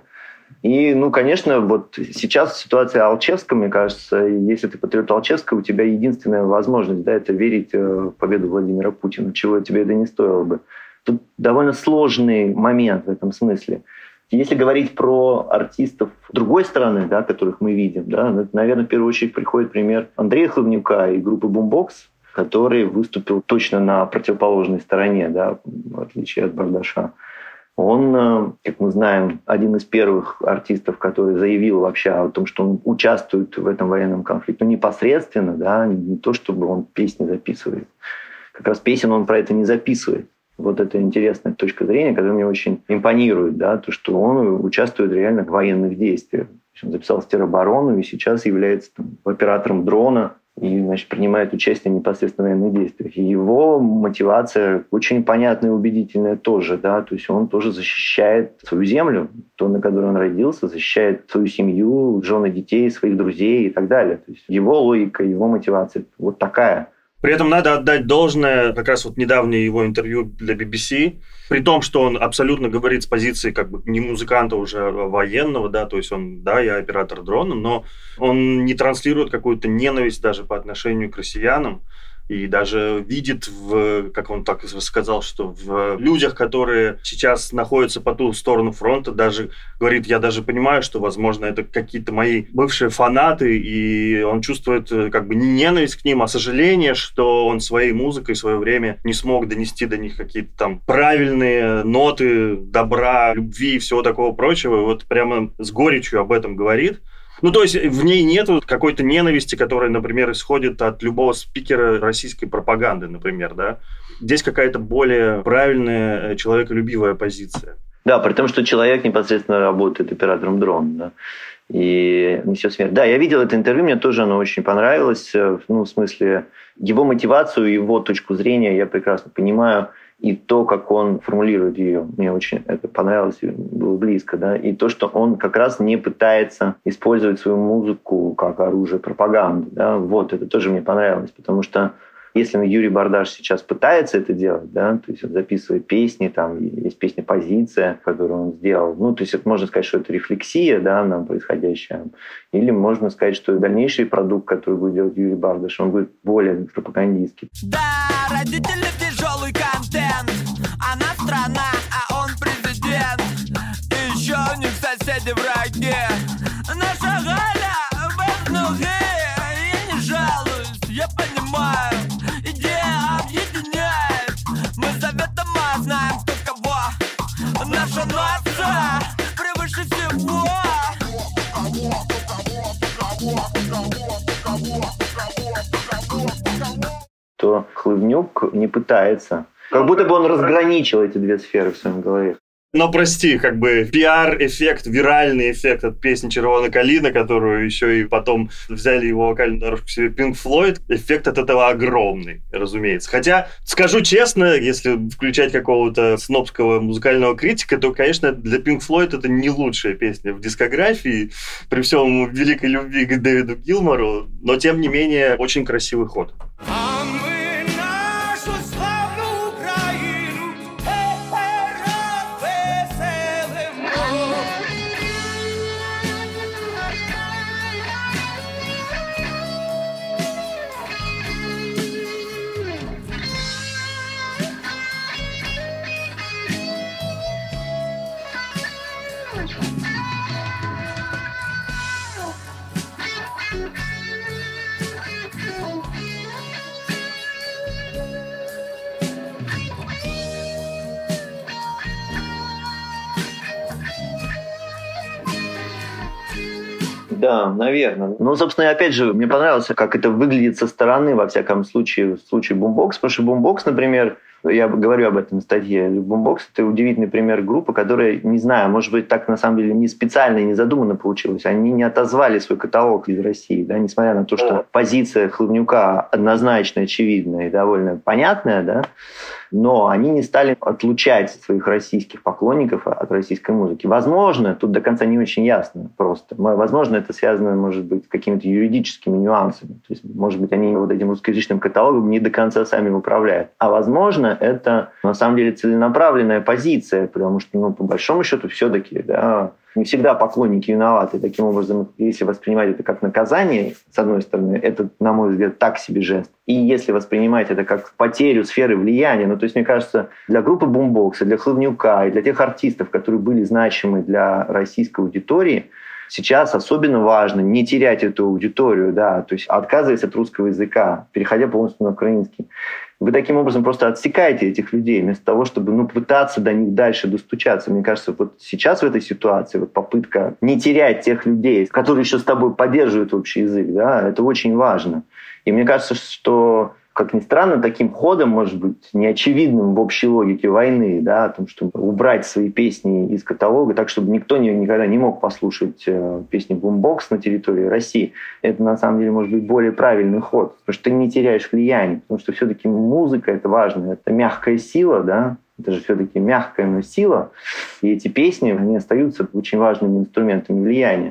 И, ну, конечно, вот сейчас ситуация Алчевска, мне кажется, если ты патриот Алчевска, у тебя единственная возможность, да, это верить в победу Владимира Путина, чего тебе это не стоило бы. Тут довольно сложный момент в этом смысле. Если говорить про артистов другой стороны, да, которых мы видим, да, наверное, в первую очередь приходит пример Андрея Хлебнюка и группы «Бумбокс», который выступил точно на противоположной стороне, да, в отличие от Бардаша. Он, как мы знаем, один из первых артистов, который заявил вообще о том, что он участвует в этом военном конфликте. Ну, непосредственно, да, не то, чтобы он песни записывает. Как раз песен он про это не записывает. Вот это интересная точка зрения, которая мне очень импонирует, да, то, что он участвует реально в военных действиях. Он записал в тероборону и сейчас является там, оператором дрона и, значит, принимает участие непосредственно в военных действиях. И его мотивация очень понятная и убедительная тоже, да, то есть он тоже защищает свою землю, то, на которой он родился, защищает свою семью, жены, детей, своих друзей и так далее. То есть его логика, его мотивация вот такая. При этом надо отдать должное, как раз вот недавнее его интервью для би би си, при том, что он абсолютно говорит с позиции как бы не музыканта уже, а военного, да, то есть он, да, я оператор дрона, но он не транслирует какую-то ненависть даже по отношению к россиянам, и даже видит, в, как он так сказал, что в людях, которые сейчас находятся по ту сторону фронта, даже говорит, я даже понимаю, что, возможно, это какие-то мои бывшие фанаты, и он чувствует как бы не ненависть к ним, а сожаление, что он своей музыкой в свое время не смог донести до них какие-то там правильные ноты добра, любви и всего такого прочего. И вот прямо с горечью об этом говорит. Ну, то есть в ней нету какой-то ненависти, которая, например, исходит от любого спикера российской пропаганды, например, да. Здесь какая-то более правильная, человеколюбивая позиция. Да, при том, что человек непосредственно работает оператором дрона, да, и несет смерть. Да, я видел это интервью, мне тоже оно очень понравилось. Ну, в смысле, его мотивацию, его точку зрения я прекрасно понимаю. И то, как он формулирует ее, мне очень это понравилось, было близко, да, и то, что он как раз не пытается использовать свою музыку как оружие пропаганды, да, вот, это тоже мне понравилось, потому что если Юрий Бардаш сейчас пытается это делать, да, то есть он записывает песни, там есть песня «Позиция», которую он сделал, ну, то есть это можно сказать, что это рефлексия, да, на происходящее, или можно сказать, что дальнейший продукт, который будет делать Юрий Бардаш, он будет более пропагандистский. Да, родители тяжелый контент, она страна, а он президент, и еще у них соседи враги. Наша Галя в ноги, я не жалуюсь, я понимаю, идея объединяет, мы советом знаем, кто кого, наша нация превыше всего. То Хлывнюк не пытается. Как будто бы он разграничил эти две сферы в своем голове. Но прости, как бы пиар-эффект, виральный эффект от песни «Червона калина», которую еще и потом взяли его вокальную дорожку к себе Pink Floyd, эффект от этого огромный, разумеется. Хотя, скажу честно, если включать какого-то снобского музыкального критика, то, конечно, для Pink Floyd это не лучшая песня в дискографии, при всем великой любви к Дэвиду Гилмору, но, тем не менее, очень красивый ход. Да, наверное. Ну, собственно, опять же, мне понравилось, как это выглядит со стороны, во всяком случае, в случае Boombox, потому что Boombox, например, я говорю об этом в статье, Boombox — это удивительный пример группы, которая, не знаю, может быть, так на самом деле не специально и не задуманно получилось. Они не отозвали свой каталог из России, да, несмотря на то, что позиция Хлывнюка однозначно очевидная и довольно понятная, да, но они не стали отлучать своих российских поклонников от российской музыки. Возможно, тут до конца не очень ясно просто. Возможно, это связано, может быть, с какими-то юридическими нюансами. То есть, может быть, они вот этим русскоязычным каталогом не до конца сами управляют. А возможно, это на самом деле целенаправленная позиция, потому что, ну, по большому счету, все-таки, да, не всегда поклонники виноваты. Таким образом, если воспринимать это как наказание, с одной стороны, это, на мой взгляд, так себе жест. И если воспринимать это как потерю сферы влияния, ну, то есть, мне кажется, для группы Boombox, для Хлывнюка и для тех артистов, которые были значимы для российской аудитории, сейчас особенно важно не терять эту аудиторию, да, то есть отказываясь от русского языка, переходя полностью на украинский. Вы таким образом просто отсекаете этих людей, вместо того, чтобы, ну, пытаться до них дальше достучаться. Мне кажется, вот сейчас в этой ситуации вот попытка не терять тех людей, которые еще с тобой поддерживают общий язык, да, это очень важно. И мне кажется, что, как ни странно, таким ходом, может быть, неочевидным в общей логике войны, да, о том, чтобы убрать свои песни из каталога так, чтобы никто не, никогда не мог послушать э, песни Boombox на территории России, это, на самом деле, может быть более правильный ход, потому что ты не теряешь влияние, потому что все-таки музыка — это важно, это мягкая сила, да, это же все-таки мягкая, но сила, и эти песни, они остаются очень важными инструментами влияния.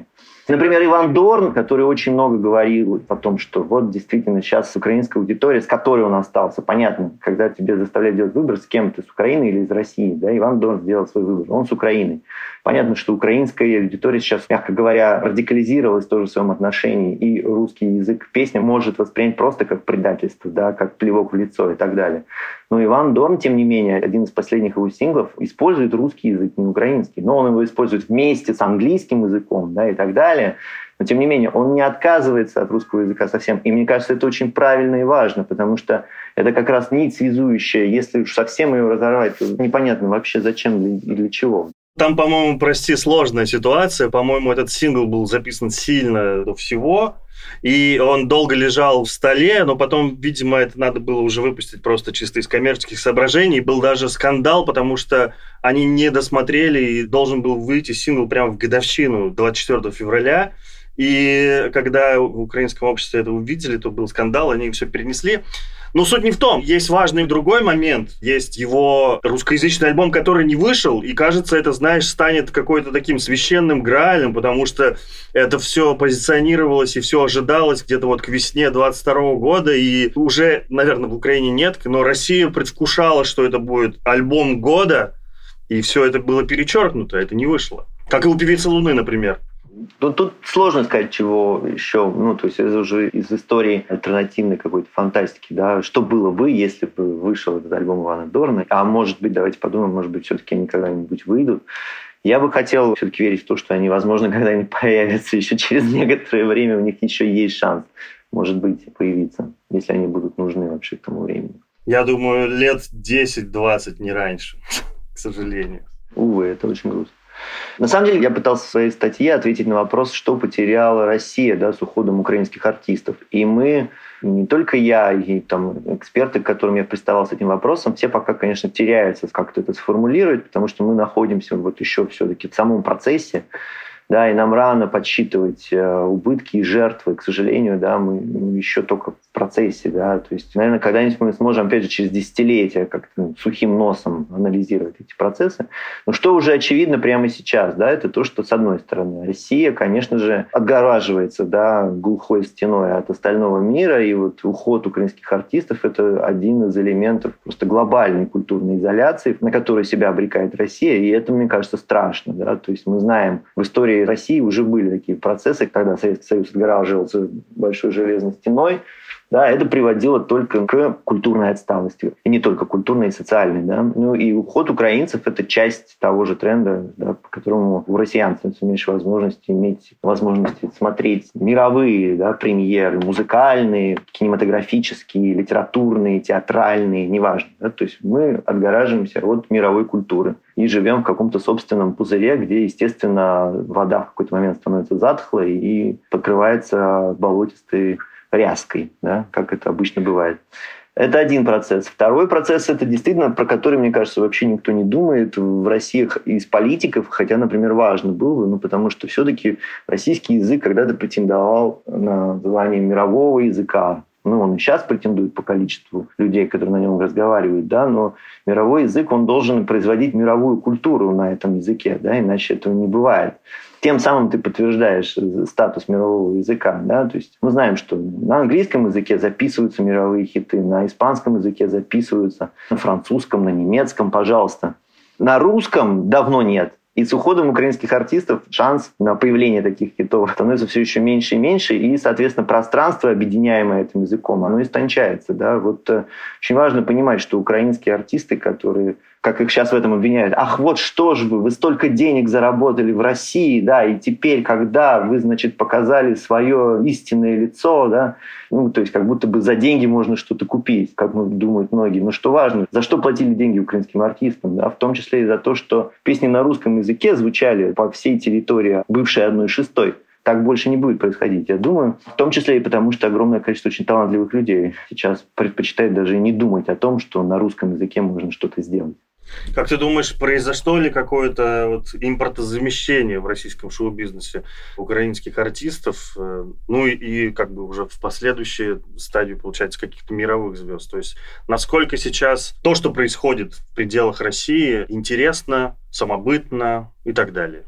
Например, Иван Дорн, который очень много говорил о том, что вот действительно сейчас украинская аудитория, с которой он остался, понятно, когда тебе заставляют делать выбор, с кем ты, с Украины или из России, да, Иван Дорн сделал свой выбор, он с Украиной. Понятно, что украинская аудитория сейчас, мягко говоря, радикализировалась тоже в своем отношении, и русский язык песни может воспринять просто как предательство, да, как плевок в лицо и так далее. Но Иван Дорн, тем не менее, один из последних его синглов, использует русский язык, не украинский, но он его использует вместе с английским языком, да, и так далее. Но, тем не менее, он не отказывается от русского языка совсем. И мне кажется, это очень правильно и важно, потому что это как раз нить связующая. Если уж совсем ее разорвать, то непонятно вообще зачем и для чего. Там, по-моему, прости, сложная ситуация. По-моему, этот сингл был записан сильно до всего, и он долго лежал в столе, но потом, видимо, это надо было уже выпустить просто чисто из коммерческих соображений. Был даже скандал, потому что они не досмотрели, и должен был выйти сингл прямо в годовщину двадцать четвёртого февраля. И когда в украинском обществе это увидели, то был скандал, они все перенесли. Но суть не в том. Есть важный другой момент. Есть его русскоязычный альбом, который не вышел, и, кажется, это, знаешь, станет какой-то таким священным граалем, потому что это все позиционировалось и все ожидалось где-то вот к весне двадцать второго года, и уже, наверное, в Украине нет, но Россия предвкушала, что это будет альбом года, и все это было перечеркнуто, это не вышло. Как и у «Певицы Луны», например. Ну, тут сложно сказать, чего еще. Ну, то есть это уже из истории альтернативной какой-то фантастики, да. Что было бы, если бы вышел этот альбом Ивана Дорна? А может быть, давайте подумаем, может быть, все-таки они когда-нибудь выйдут. Я бы хотел все-таки верить в то, что они, возможно, когда-нибудь появятся еще через некоторое время, у них еще есть шанс, может быть, появиться, если они будут нужны вообще к тому времени. Я думаю, лет десять-двадцать, не раньше, к сожалению. Увы, это очень грустно. На самом деле, я пытался в своей статье ответить на вопрос, что потеряла Россия, да, с уходом украинских артистов. И мы, не только я, и там, эксперты, к которым я приставал с этим вопросом, все пока, конечно, теряются, как-то это сформулировать, потому что мы находимся вот еще все-таки в самом процессе, да, и нам рано подсчитывать э, убытки и жертвы, к сожалению, да, мы, мы еще только в процессе, да, то есть, наверное, когда-нибудь мы сможем, опять же, через десятилетия как-то сухим носом анализировать эти процессы. Но что уже очевидно прямо сейчас, да, это то, что, с одной стороны, Россия, конечно же, отгораживается, да, глухой стеной от остального мира, и вот уход украинских артистов — это один из элементов просто глобальной культурной изоляции, на которую себя обрекает Россия, и это, мне кажется, страшно, да, то есть мы знаем, в истории России уже были такие процессы, когда Советский Союз отгораживался большой железной стеной, да, это приводило только к культурной отсталости. И не только культурной, и социальной. Да. Ну и уход украинцев — это часть того же тренда, да, по которому у россиян становится меньше возможности иметь возможности смотреть мировые, да, премьеры, музыкальные, кинематографические, литературные, театральные, неважно. Да. То есть мы отгораживаемся от мировой культуры и живем в каком-то собственном пузыре, где, естественно, вода в какой-то момент становится затхлой и покрывается болотистой ряской, да, как это обычно бывает. Это один процесс. Второй процесс — это действительно, про который, мне кажется, вообще никто не думает в России из политиков, хотя, например, важно было бы, ну, потому что все-таки российский язык когда-то претендовал на звание мирового языка. Ну, он и сейчас претендует по количеству людей, которые на нем разговаривают, да, но мировой язык, он должен производить мировую культуру на этом языке, да, иначе этого не бывает. Тем самым ты подтверждаешь статус мирового языка, да, то есть мы знаем, что на английском языке записываются мировые хиты, на испанском языке записываются, на французском, на немецком, пожалуйста. На русском давно нет. И с уходом украинских артистов шанс на появление таких хитов становится все еще меньше и меньше, и, соответственно, пространство, объединяемое этим языком, оно истончается. Да? Вот, э, очень важно понимать, что украинские артисты, которые, как их сейчас в этом обвиняют, ах, вот что же вы, вы столько денег заработали в России, да, и теперь, когда вы, значит, показали свое истинное лицо, да, ну, то есть как будто бы за деньги можно что-то купить, как думают многие. Но что важно, за что платили деньги украинским артистам, да, в том числе и за то, что песни на русском языке звучали по всей территории бывшей одной шестой. Так больше не будет происходить, я думаю. В том числе и потому, что огромное количество очень талантливых людей сейчас предпочитает даже и не думать о том, что на русском языке можно что-то сделать. Как ты думаешь, произошло ли какое-то вот импортозамещение в российском шоу-бизнесе украинских артистов, ну и, и как бы уже в последующей стадии, получается, каких-то мировых звезд? То есть насколько сейчас то, что происходит в пределах России, интересно, самобытно и так далее?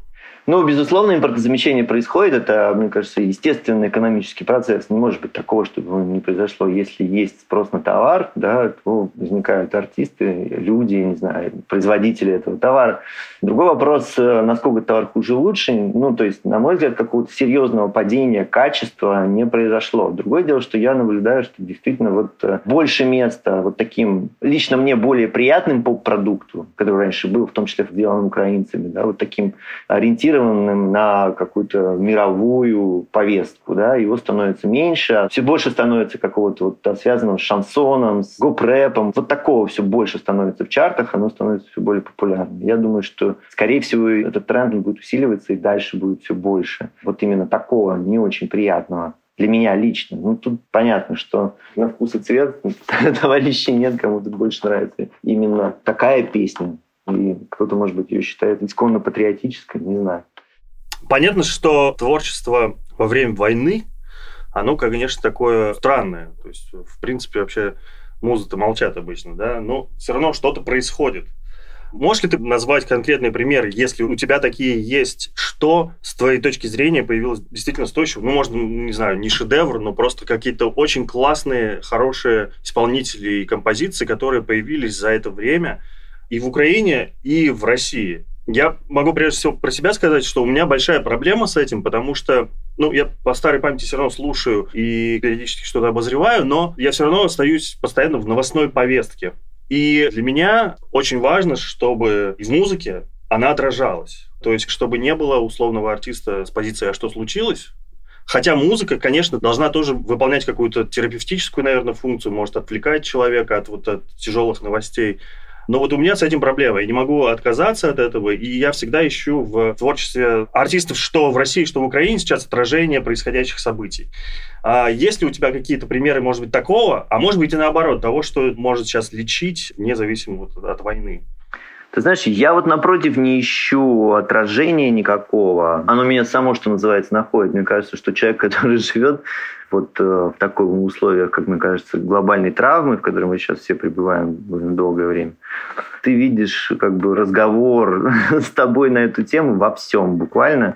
Ну, безусловно, импортозамещение происходит. Это, мне кажется, естественный экономический процесс. Не может быть такого, чтобы не произошло. Если есть спрос на товар, да, то возникают артисты, люди, не знаю, производители этого товара. Другой вопрос, насколько товар хуже лучше. Ну, то есть, на мой взгляд, какого-то серьезного падения качества не произошло. Другое дело, что я наблюдаю, что действительно вот больше места вот таким, лично мне более приятным поп-продукту, который раньше был, в том числе сделан украинцами, да, вот таким ориентированным на какую-то мировую повестку, да, его становится меньше, все больше становится какого-то вот да, связанного с шансоном, с гоп-рэпом, вот такого все больше становится в чартах, оно становится все более популярным. Я думаю, что, скорее всего, этот тренд будет усиливаться и дальше будет все больше. Вот именно такого не очень приятного. Для меня лично. Ну, тут понятно, что на вкус и цвет товарищей нет, кому-то больше нравится именно такая песня. И кто-то, может быть, ее считает исконно патриотической, не знаю. Понятно, что творчество во время войны, оно, конечно, такое странное. То есть, в принципе, вообще музы-то молчат обычно, да, но все равно что-то происходит. Можешь ли ты назвать конкретный пример, если у тебя такие есть, что, с твоей точки зрения, появилось действительно стоящего? Ну, можно, не знаю, не шедевр, но просто какие-то очень классные, хорошие исполнители и композиции, которые появились за это время и в Украине, и в России. Я могу, прежде всего, про себя сказать, что у меня большая проблема с этим, потому что, ну, я по старой памяти все равно слушаю и периодически что-то обозреваю, но я все равно остаюсь постоянно в новостной повестке. И для меня очень важно, чтобы в музыке она отражалась. То есть, чтобы не было условного артиста с позиции «а что случилось?». Хотя музыка, конечно, должна тоже выполнять какую-то терапевтическую, наверное, функцию, может отвлекать человека от, вот, от тяжелых новостей. Но вот у меня с этим проблема. Я не могу отказаться от этого, и я всегда ищу в творчестве артистов, что в России, что в Украине, сейчас отражение происходящих событий. А есть ли у тебя какие-то примеры, может быть, такого, а может быть и наоборот, того, что может сейчас лечить, независимо вот от войны? Ты знаешь, я вот напротив не ищу отражения никакого. Оно меня само, что называется, находит. Мне кажется, что человек, который живет вот э, в таких условиях, как мне кажется, глобальной травмы, в которой мы сейчас все пребываем уже долгое время, ты видишь как бы разговор с тобой на эту тему во всем буквально.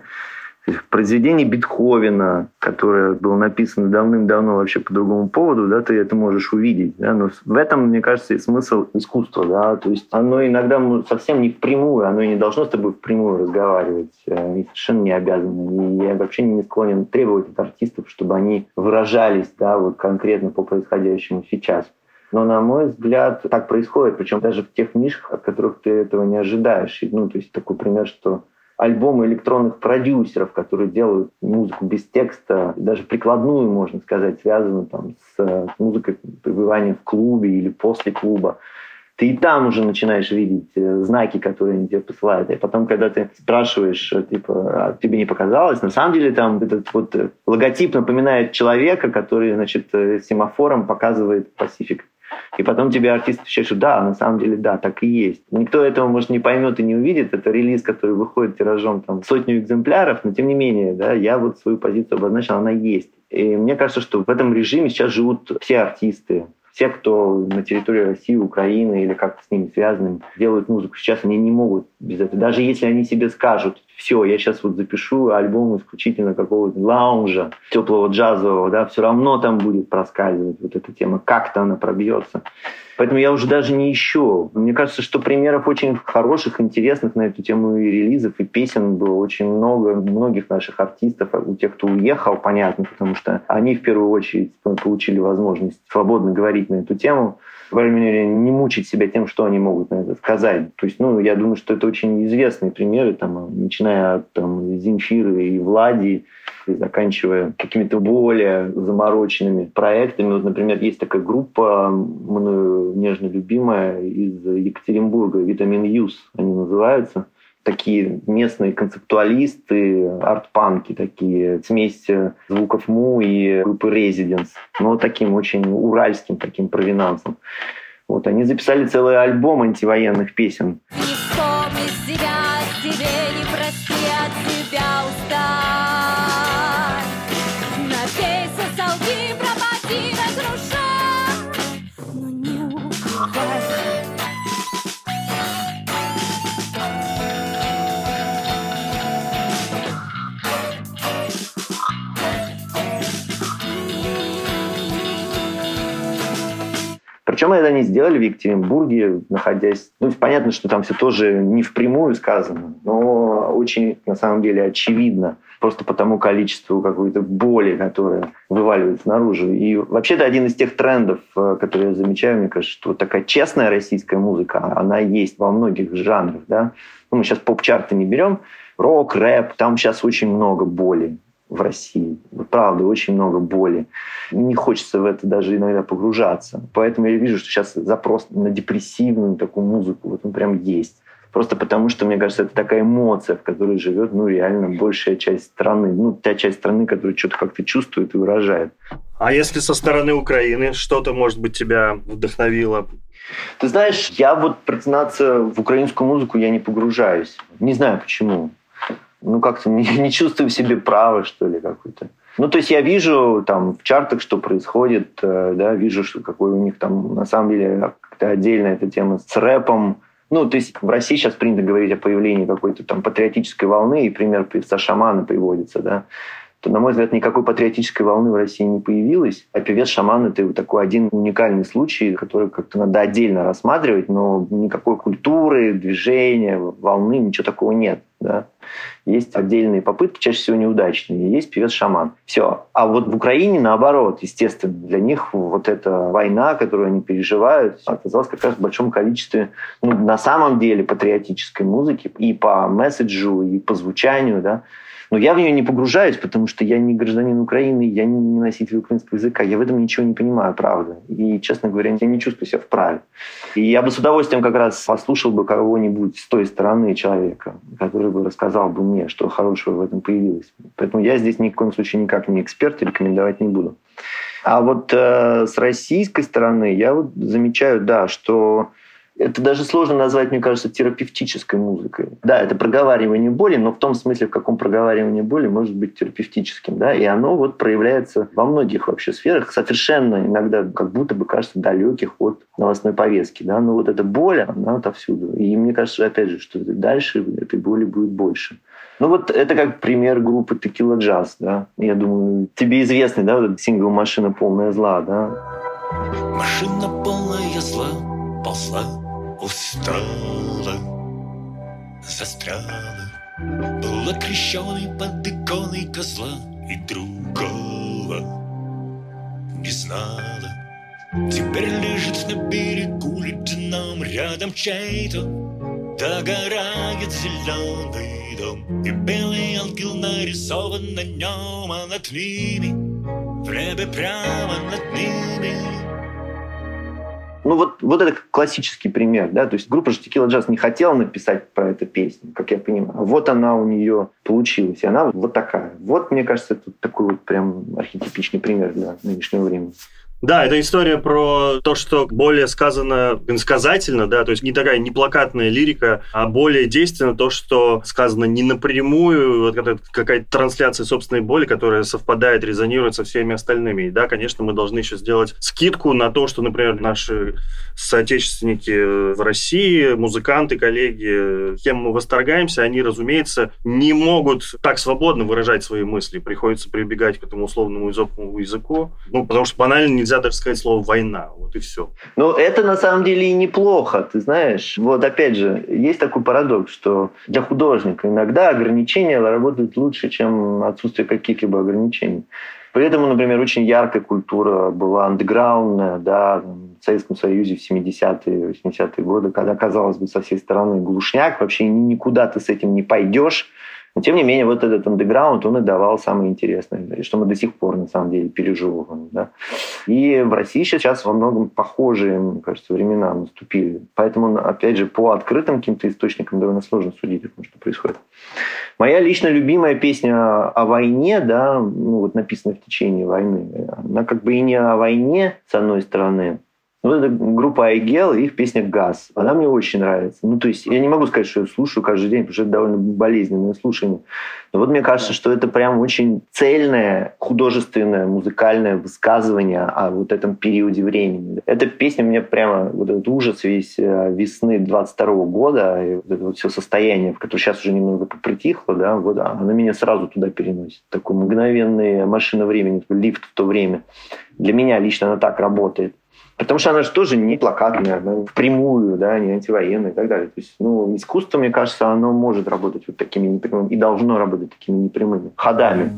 В произведении Бетховена, которое было написано давным-давно вообще по другому поводу, да, ты это можешь увидеть. Да? Но в этом, мне кажется, и смысл искусства. Да? То есть оно иногда совсем не впрямую, оно и не должно с тобой впрямую разговаривать. Они совершенно не обязаны. И я вообще не склонен требовать от артистов, чтобы они выражались, да, вот конкретно по происходящему сейчас. Но, на мой взгляд, так происходит. Причем даже в тех нишах, от которых ты этого не ожидаешь. Ну, то есть такой пример, что альбомы электронных продюсеров, которые делают музыку без текста, даже прикладную, можно сказать, связанную там, с музыкой пребывания в клубе или после клуба. Ты и там уже начинаешь видеть знаки, которые они тебе посылают. И потом, когда ты спрашиваешь, типа, а тебе не показалось? На самом деле там этот вот логотип напоминает человека, который, значит, семафором показывает Pacific. И потом тебе артист отвечает, что да, на самом деле да, так и есть. Никто этого, может, не поймет и не увидит. Это релиз, который выходит тиражом там, сотню экземпляров, но тем не менее, да, я вот свою позицию обозначил, она есть. И мне кажется, что в этом режиме сейчас живут все артисты. Все, кто на территории России, Украины или как-то с ними связаны, делают музыку сейчас, они не могут без этого. Даже если они себе скажут, все, я сейчас вот запишу альбом исключительно какого-то лаунжа, теплого джазового, да, все равно там будет проскальзывать вот эта тема, как-то она пробьется. Поэтому я уже даже не ищу. Мне кажется, что примеров очень хороших, интересных на эту тему и релизов, и песен было очень много. Многих наших артистов, у тех, кто уехал, понятно, потому что они в первую очередь получили возможность свободно говорить на эту тему. По крайней мере, не мучить себя тем, что они могут на это сказать. То есть, ну, я думаю, что это очень известные примеры, там, начиная от там, Земфиры и Влади, и заканчивая какими-то более замороченными проектами. Вот, например, есть такая группа, мною нежно любимая, из Екатеринбурга, Vitamin Youth они называются. Такие местные концептуалисты, арт-панки такие, смесь звуков Му и группы Residents, но таким очень уральским таким провинансом. Вот, они записали целый альбом антивоенных песен. Не вспомни себя, тебе не прости, от тебя устать. Напейся, солги, пропади, разрушай, но не убивай. Причем это они сделали в Екатеринбурге, находясь... Ну, понятно, что там все тоже не впрямую сказано, но очень, на самом деле, очевидно. Просто по тому количеству какой-то боли, которая вываливается наружу. И вообще это один из тех трендов, которые я замечаю, мне кажется, что такая честная российская музыка, она есть во многих жанрах. Да? Ну, мы сейчас поп-чарты не берем, рок, рэп, там сейчас очень много боли в России. Правда, очень много боли. Не хочется в это даже иногда погружаться. Поэтому я вижу, что сейчас запрос на депрессивную такую музыку, вот он прям есть. Просто потому, что, мне кажется, это такая эмоция, в которой живет, ну, реально большая часть страны. Ну, та часть страны, которая что-то как-то чувствует и выражает. А если со стороны Украины что-то, может быть, тебя вдохновило? Ты знаешь, я вот признаться, в украинскую музыку я не погружаюсь. Не знаю почему. Ну, как-то не, не чувствую в себе права, что ли, какой-то. Ну, то есть я вижу там в чартах, что происходит, да, вижу, что какой у них там, на самом деле, как-то отдельная эта тема с рэпом. Ну, то есть в России сейчас принято говорить о появлении какой-то там патриотической волны, и пример певца Шамана приводится, да, то, на мой взгляд, никакой патриотической волны в России не появилось. А певец Шаман — это вот такой один уникальный случай, который как-то надо отдельно рассматривать, но никакой культуры, движения, волны, ничего такого нет. Да? Есть отдельные попытки, чаще всего неудачные. Есть певец Шаман. Все. А вот в Украине, наоборот, естественно, для них вот эта война, которую они переживают, оказалась как раз в большом количестве, ну, на самом деле, патриотической музыки и по месседжу, и по звучанию, да. Но я в нее не погружаюсь, потому что я не гражданин Украины, я не носитель украинского языка, я в этом ничего не понимаю, правда. И, честно говоря, я не чувствую себя вправе. И я бы с удовольствием как раз послушал бы кого-нибудь с той стороны человека, который бы рассказал бы мне, что хорошего в этом появилось. Поэтому я здесь ни в коем случае никак не эксперт и рекомендовать не буду. А вот э, с российской стороны я вот замечаю, да, что это даже сложно назвать, мне кажется, терапевтической музыкой. Да, это проговаривание боли, но в том смысле, в каком проговаривание боли может быть терапевтическим. Да? И оно вот проявляется во многих вообще сферах, совершенно иногда как будто бы кажется далеких от новостной повестки. Да? Но вот эта боль, она отовсюду. И мне кажется, опять же, что дальше этой боли будет больше. Ну вот это как пример группы Tequila Jazz. Да? Я думаю, тебе известный, да, вот этот сингл «Машина полная зла». Да? Машина полная зла ползла, устала, застряла, была крещеной под иконой козла и другого не знала. Теперь лежит на берегу ледяном, рядом чей-то догорает зеленый дом, и белый ангел нарисован на нем, а над ними, в небе прямо над ними. Ну вот, вот это классический пример, да, то есть группа же Tequila Jazz не хотела написать про эту песню, как я понимаю. Вот она у нее получилась, и она вот такая. Вот, мне кажется, это такой вот прям архетипичный пример для нынешнего времени. Да, это история про то, что более сказано иносказательно, да, то есть не такая не плакатная лирика, а более действенно то, что сказано не напрямую, вот какая-то трансляция собственной боли, которая совпадает, резонирует со всеми остальными. И да, конечно, мы должны еще сделать скидку на то, что, например, наши соотечественники в России, музыканты, коллеги, кем мы восторгаемся, они, разумеется, не могут так свободно выражать свои мысли. Приходится прибегать к этому условному языку, ну, потому что банально нельзя даже сказать слово «война», вот и все. Ну, это на самом деле и неплохо, ты знаешь. Вот опять же, есть такой парадокс, что для художника иногда ограничения работают лучше, чем отсутствие каких-либо ограничений. Поэтому, например, очень яркая культура была андеграундная, да, в Советском Союзе в семидесятые, восьмидесятые годы, когда, казалось бы, со всей стороны глушняк, вообще никуда ты с этим не пойдешь. Но, тем не менее, вот этот андеграунд, он и давал самое интересное, что мы до сих пор, на самом деле, переживаем. Да? И в России сейчас во многом похожие, мне кажется, времена наступили. Поэтому, опять же, по открытым каким-то источникам довольно сложно судить о том, что происходит. Моя лично любимая песня о войне, да, ну, вот написанная в течение войны, она как бы и не о войне, с одной стороны. Вот эта группа Айгел и их песня «Газ». Она мне очень нравится. Ну, то есть я не могу сказать, что я слушаю каждый день, потому что это довольно болезненное слушание. Но вот мне кажется, что это прям очень цельное, художественное, музыкальное высказывание о вот этом периоде времени. Эта песня мне прямо, вот этот ужас весь весны двадцать второго года, и вот это вот все состояние, в котором сейчас уже немного попритихло, да, вот она меня сразу туда переносит. Такой мгновенный машина времени, такой лифт в то время. Для меня лично она так работает. Потому что она же тоже не плакатная, она впрямую, да, не антивоенная и так далее. То есть, ну, искусство, мне кажется, оно может работать вот такими непрямыми и должно работать такими непрямыми ходами.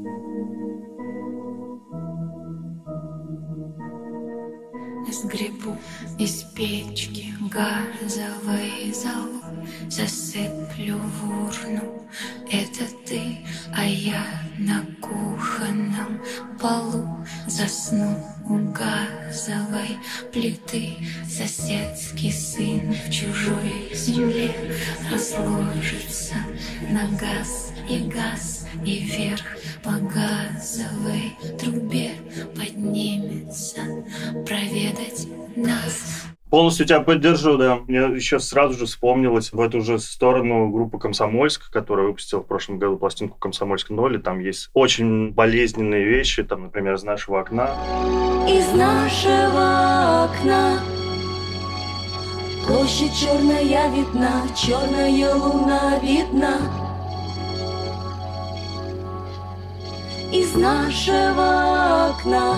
Сгребу из печки газовый зал, засыплю в урну. Это ты, а я на кухонном полу засну у газовой плиты. Соседский сын в чужой земле разложится на газ и газ, и вверх по газовой трубе поднимется проведать нас. Полностью тебя поддержу, да. Мне еще сразу же вспомнилось в эту же сторону группа «Комсомольск», которая выпустила в прошлом году пластинку «Комсомольск ноль». И там есть очень болезненные вещи, там, например, «Из нашего окна». Из нашего окна площадь черная видна, черная луна видна. Из нашего окна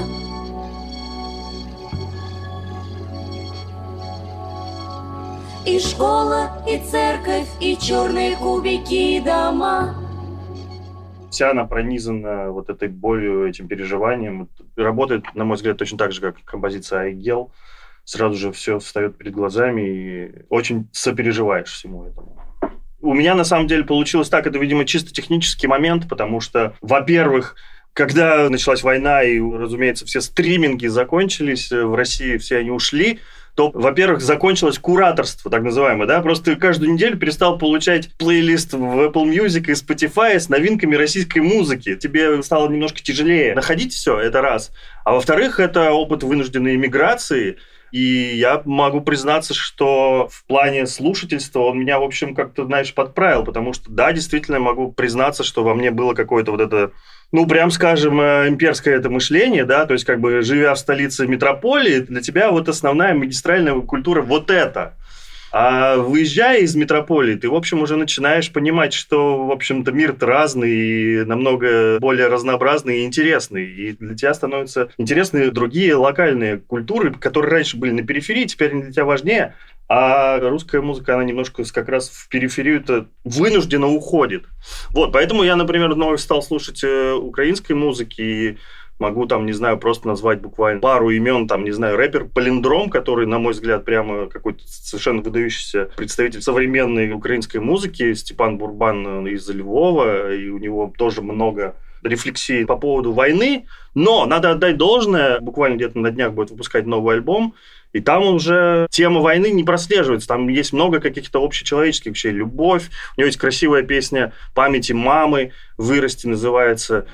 и школа, и церковь, и черные кубики дома. Вся она пронизана вот этой болью, этим переживанием. Работает, на мой взгляд, точно так же, как композиция «Айгел». Сразу же все встает перед глазами и очень сопереживаешь всему этому. У меня, на самом деле, получилось так. Это, видимо, чисто технический момент, потому что, во-первых, когда началась война и, разумеется, все стриминги закончились в России, все они ушли, то, во-первых, закончилось кураторство, так называемое, да, просто ты каждую неделю перестал получать плейлист в Apple Music и Spotify с новинками российской музыки. Тебе стало немножко тяжелее находить все, это раз. А во-вторых, это опыт вынужденной эмиграции, и я могу признаться, что в плане слушательства он меня, в общем, как-то, знаешь, подправил, потому что, да, действительно могу признаться, что во мне было какое-то вот это... Ну, прям скажем, имперское это мышление, да, то есть, как бы, живя в столице метрополии, для тебя вот основная магистральная культура вот это. А выезжая из метрополии, ты, в общем, уже начинаешь понимать, что, в общем-то, мир-то разный и намного более разнообразный и интересный. И для тебя становятся интересны другие локальные культуры, которые раньше были на периферии, теперь они для тебя важнее. А русская музыка, она немножко как раз в периферию-то вынужденно уходит. Вот, поэтому я, например, вновь стал слушать украинской музыки и могу там, не знаю, просто назвать буквально пару имен, там, не знаю, рэпер Палиндром, который, на мой взгляд, прямо какой-то совершенно выдающийся представитель современной украинской музыки, Степан Бурбан из Львова, и у него тоже много рефлексий по поводу войны, но надо отдать должное, буквально где-то на днях будет выпускать новый альбом, и там уже тема войны не прослеживается. Там есть много каких-то общечеловеческих вещей. Любовь. У него есть красивая песня «Памяти мамы». «Вырасти» называется.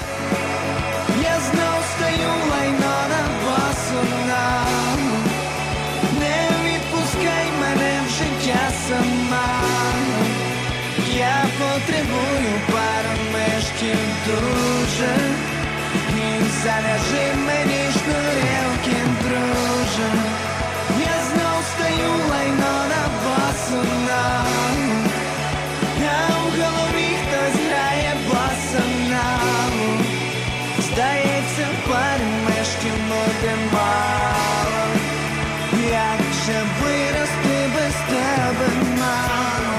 Я знал, стою лайно на басуна. Не відпускай мене в життя сама. Я потребую пару мешків, друже. І зав'яжи мені шнурівки, друже. Я знов стою лайно на басуна. А в голові хтось грає басана. Здається, пару мешків буде мало. Як же вирости без тебе, мамо?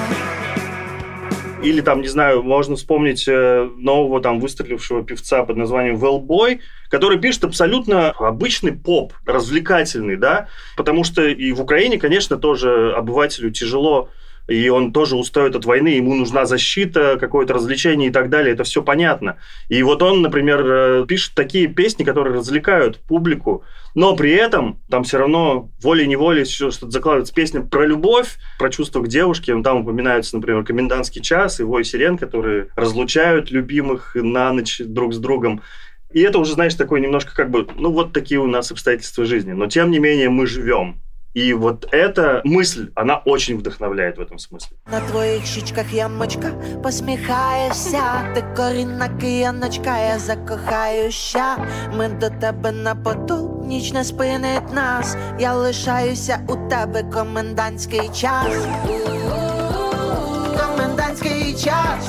Или там, не знаю, можно вспомнить нового там выстрелившего певца под названием Wellboy, который пишет абсолютно обычный поп, развлекательный, да, потому что и в Украине, конечно, тоже обывателю тяжело, и он тоже устает от войны, ему нужна защита, какое-то развлечение и так далее, это все понятно. И вот он, например, пишет такие песни, которые развлекают публику, но при этом там все равно волей-неволей что-то закладывается. Песня про любовь, про чувства к девушке, там упоминаются, например, «Комендантский час» и «Вой сирен», которые разлучают любимых на ночь друг с другом. И это уже, знаешь, такое немножко как бы, ну вот такие у нас обстоятельства жизни, но тем не менее мы живем. И вот эта мысль, она очень вдохновляет в этом смысле. На твоїх щічках ямочка, посміхаєшся. Ти корінна кияночка, я закохаюся. Ми до тебе на поту, ніч не спинить нас. Я лишаюся у тебе, комендантський час. Комендантський час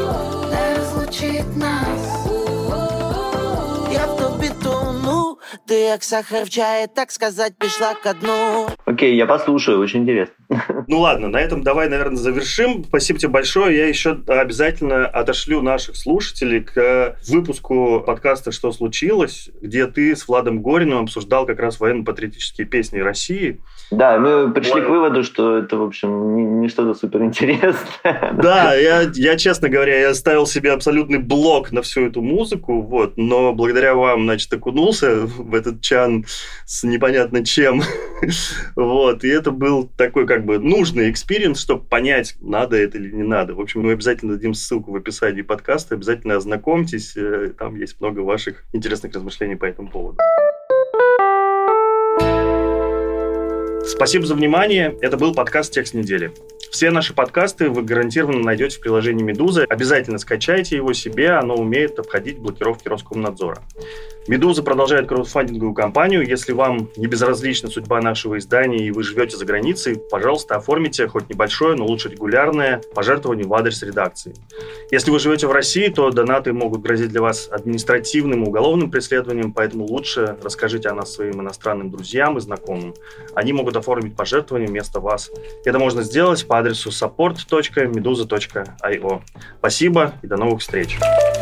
не розлучить нас. Я в тобі тону, ти ты, как сахар в чае, так сказать, пришла ко дну. Окей, я послушаю, очень интересно. Ну ладно, на этом давай, наверное, завершим. Спасибо тебе большое. Я еще обязательно отошлю наших слушателей к выпуску подкаста «Что случилось?», где ты с Владом Гориным обсуждал как раз военно-патриотические песни России. Да, мы пришли к выводу, что это, в общем, не, не что-то суперинтересное. Да, я, я, честно говоря, я ставил себе абсолютный блок на всю эту музыку, вот, но благодаря вам, значит, окунулся в этот чан с непонятно чем. Вот, и это был такой, как бы, нужный экспириенс, чтобы понять, надо это или не надо. В общем, мы обязательно дадим ссылку в описании подкаста, обязательно ознакомьтесь, там есть много ваших интересных размышлений по этому поводу. Спасибо за внимание. Это был подкаст «Текст недели». Все наши подкасты вы гарантированно найдете в приложении «Медуза». Обязательно скачайте его себе, оно умеет обходить блокировки Роскомнадзора. «Медуза» продолжает краудфандинговую кампанию. Если вам не безразлична судьба нашего издания и вы живете за границей, пожалуйста, оформите хоть небольшое, но лучше регулярное пожертвование в адрес редакции. Если вы живете в России, то донаты могут грозить для вас административным и уголовным преследованием, поэтому лучше расскажите о нас своим иностранным друзьям и знакомым. Они могут оформить пожертвование вместо вас. Это можно сделать по адресу support точка meduza точка ай о. Спасибо и до новых встреч!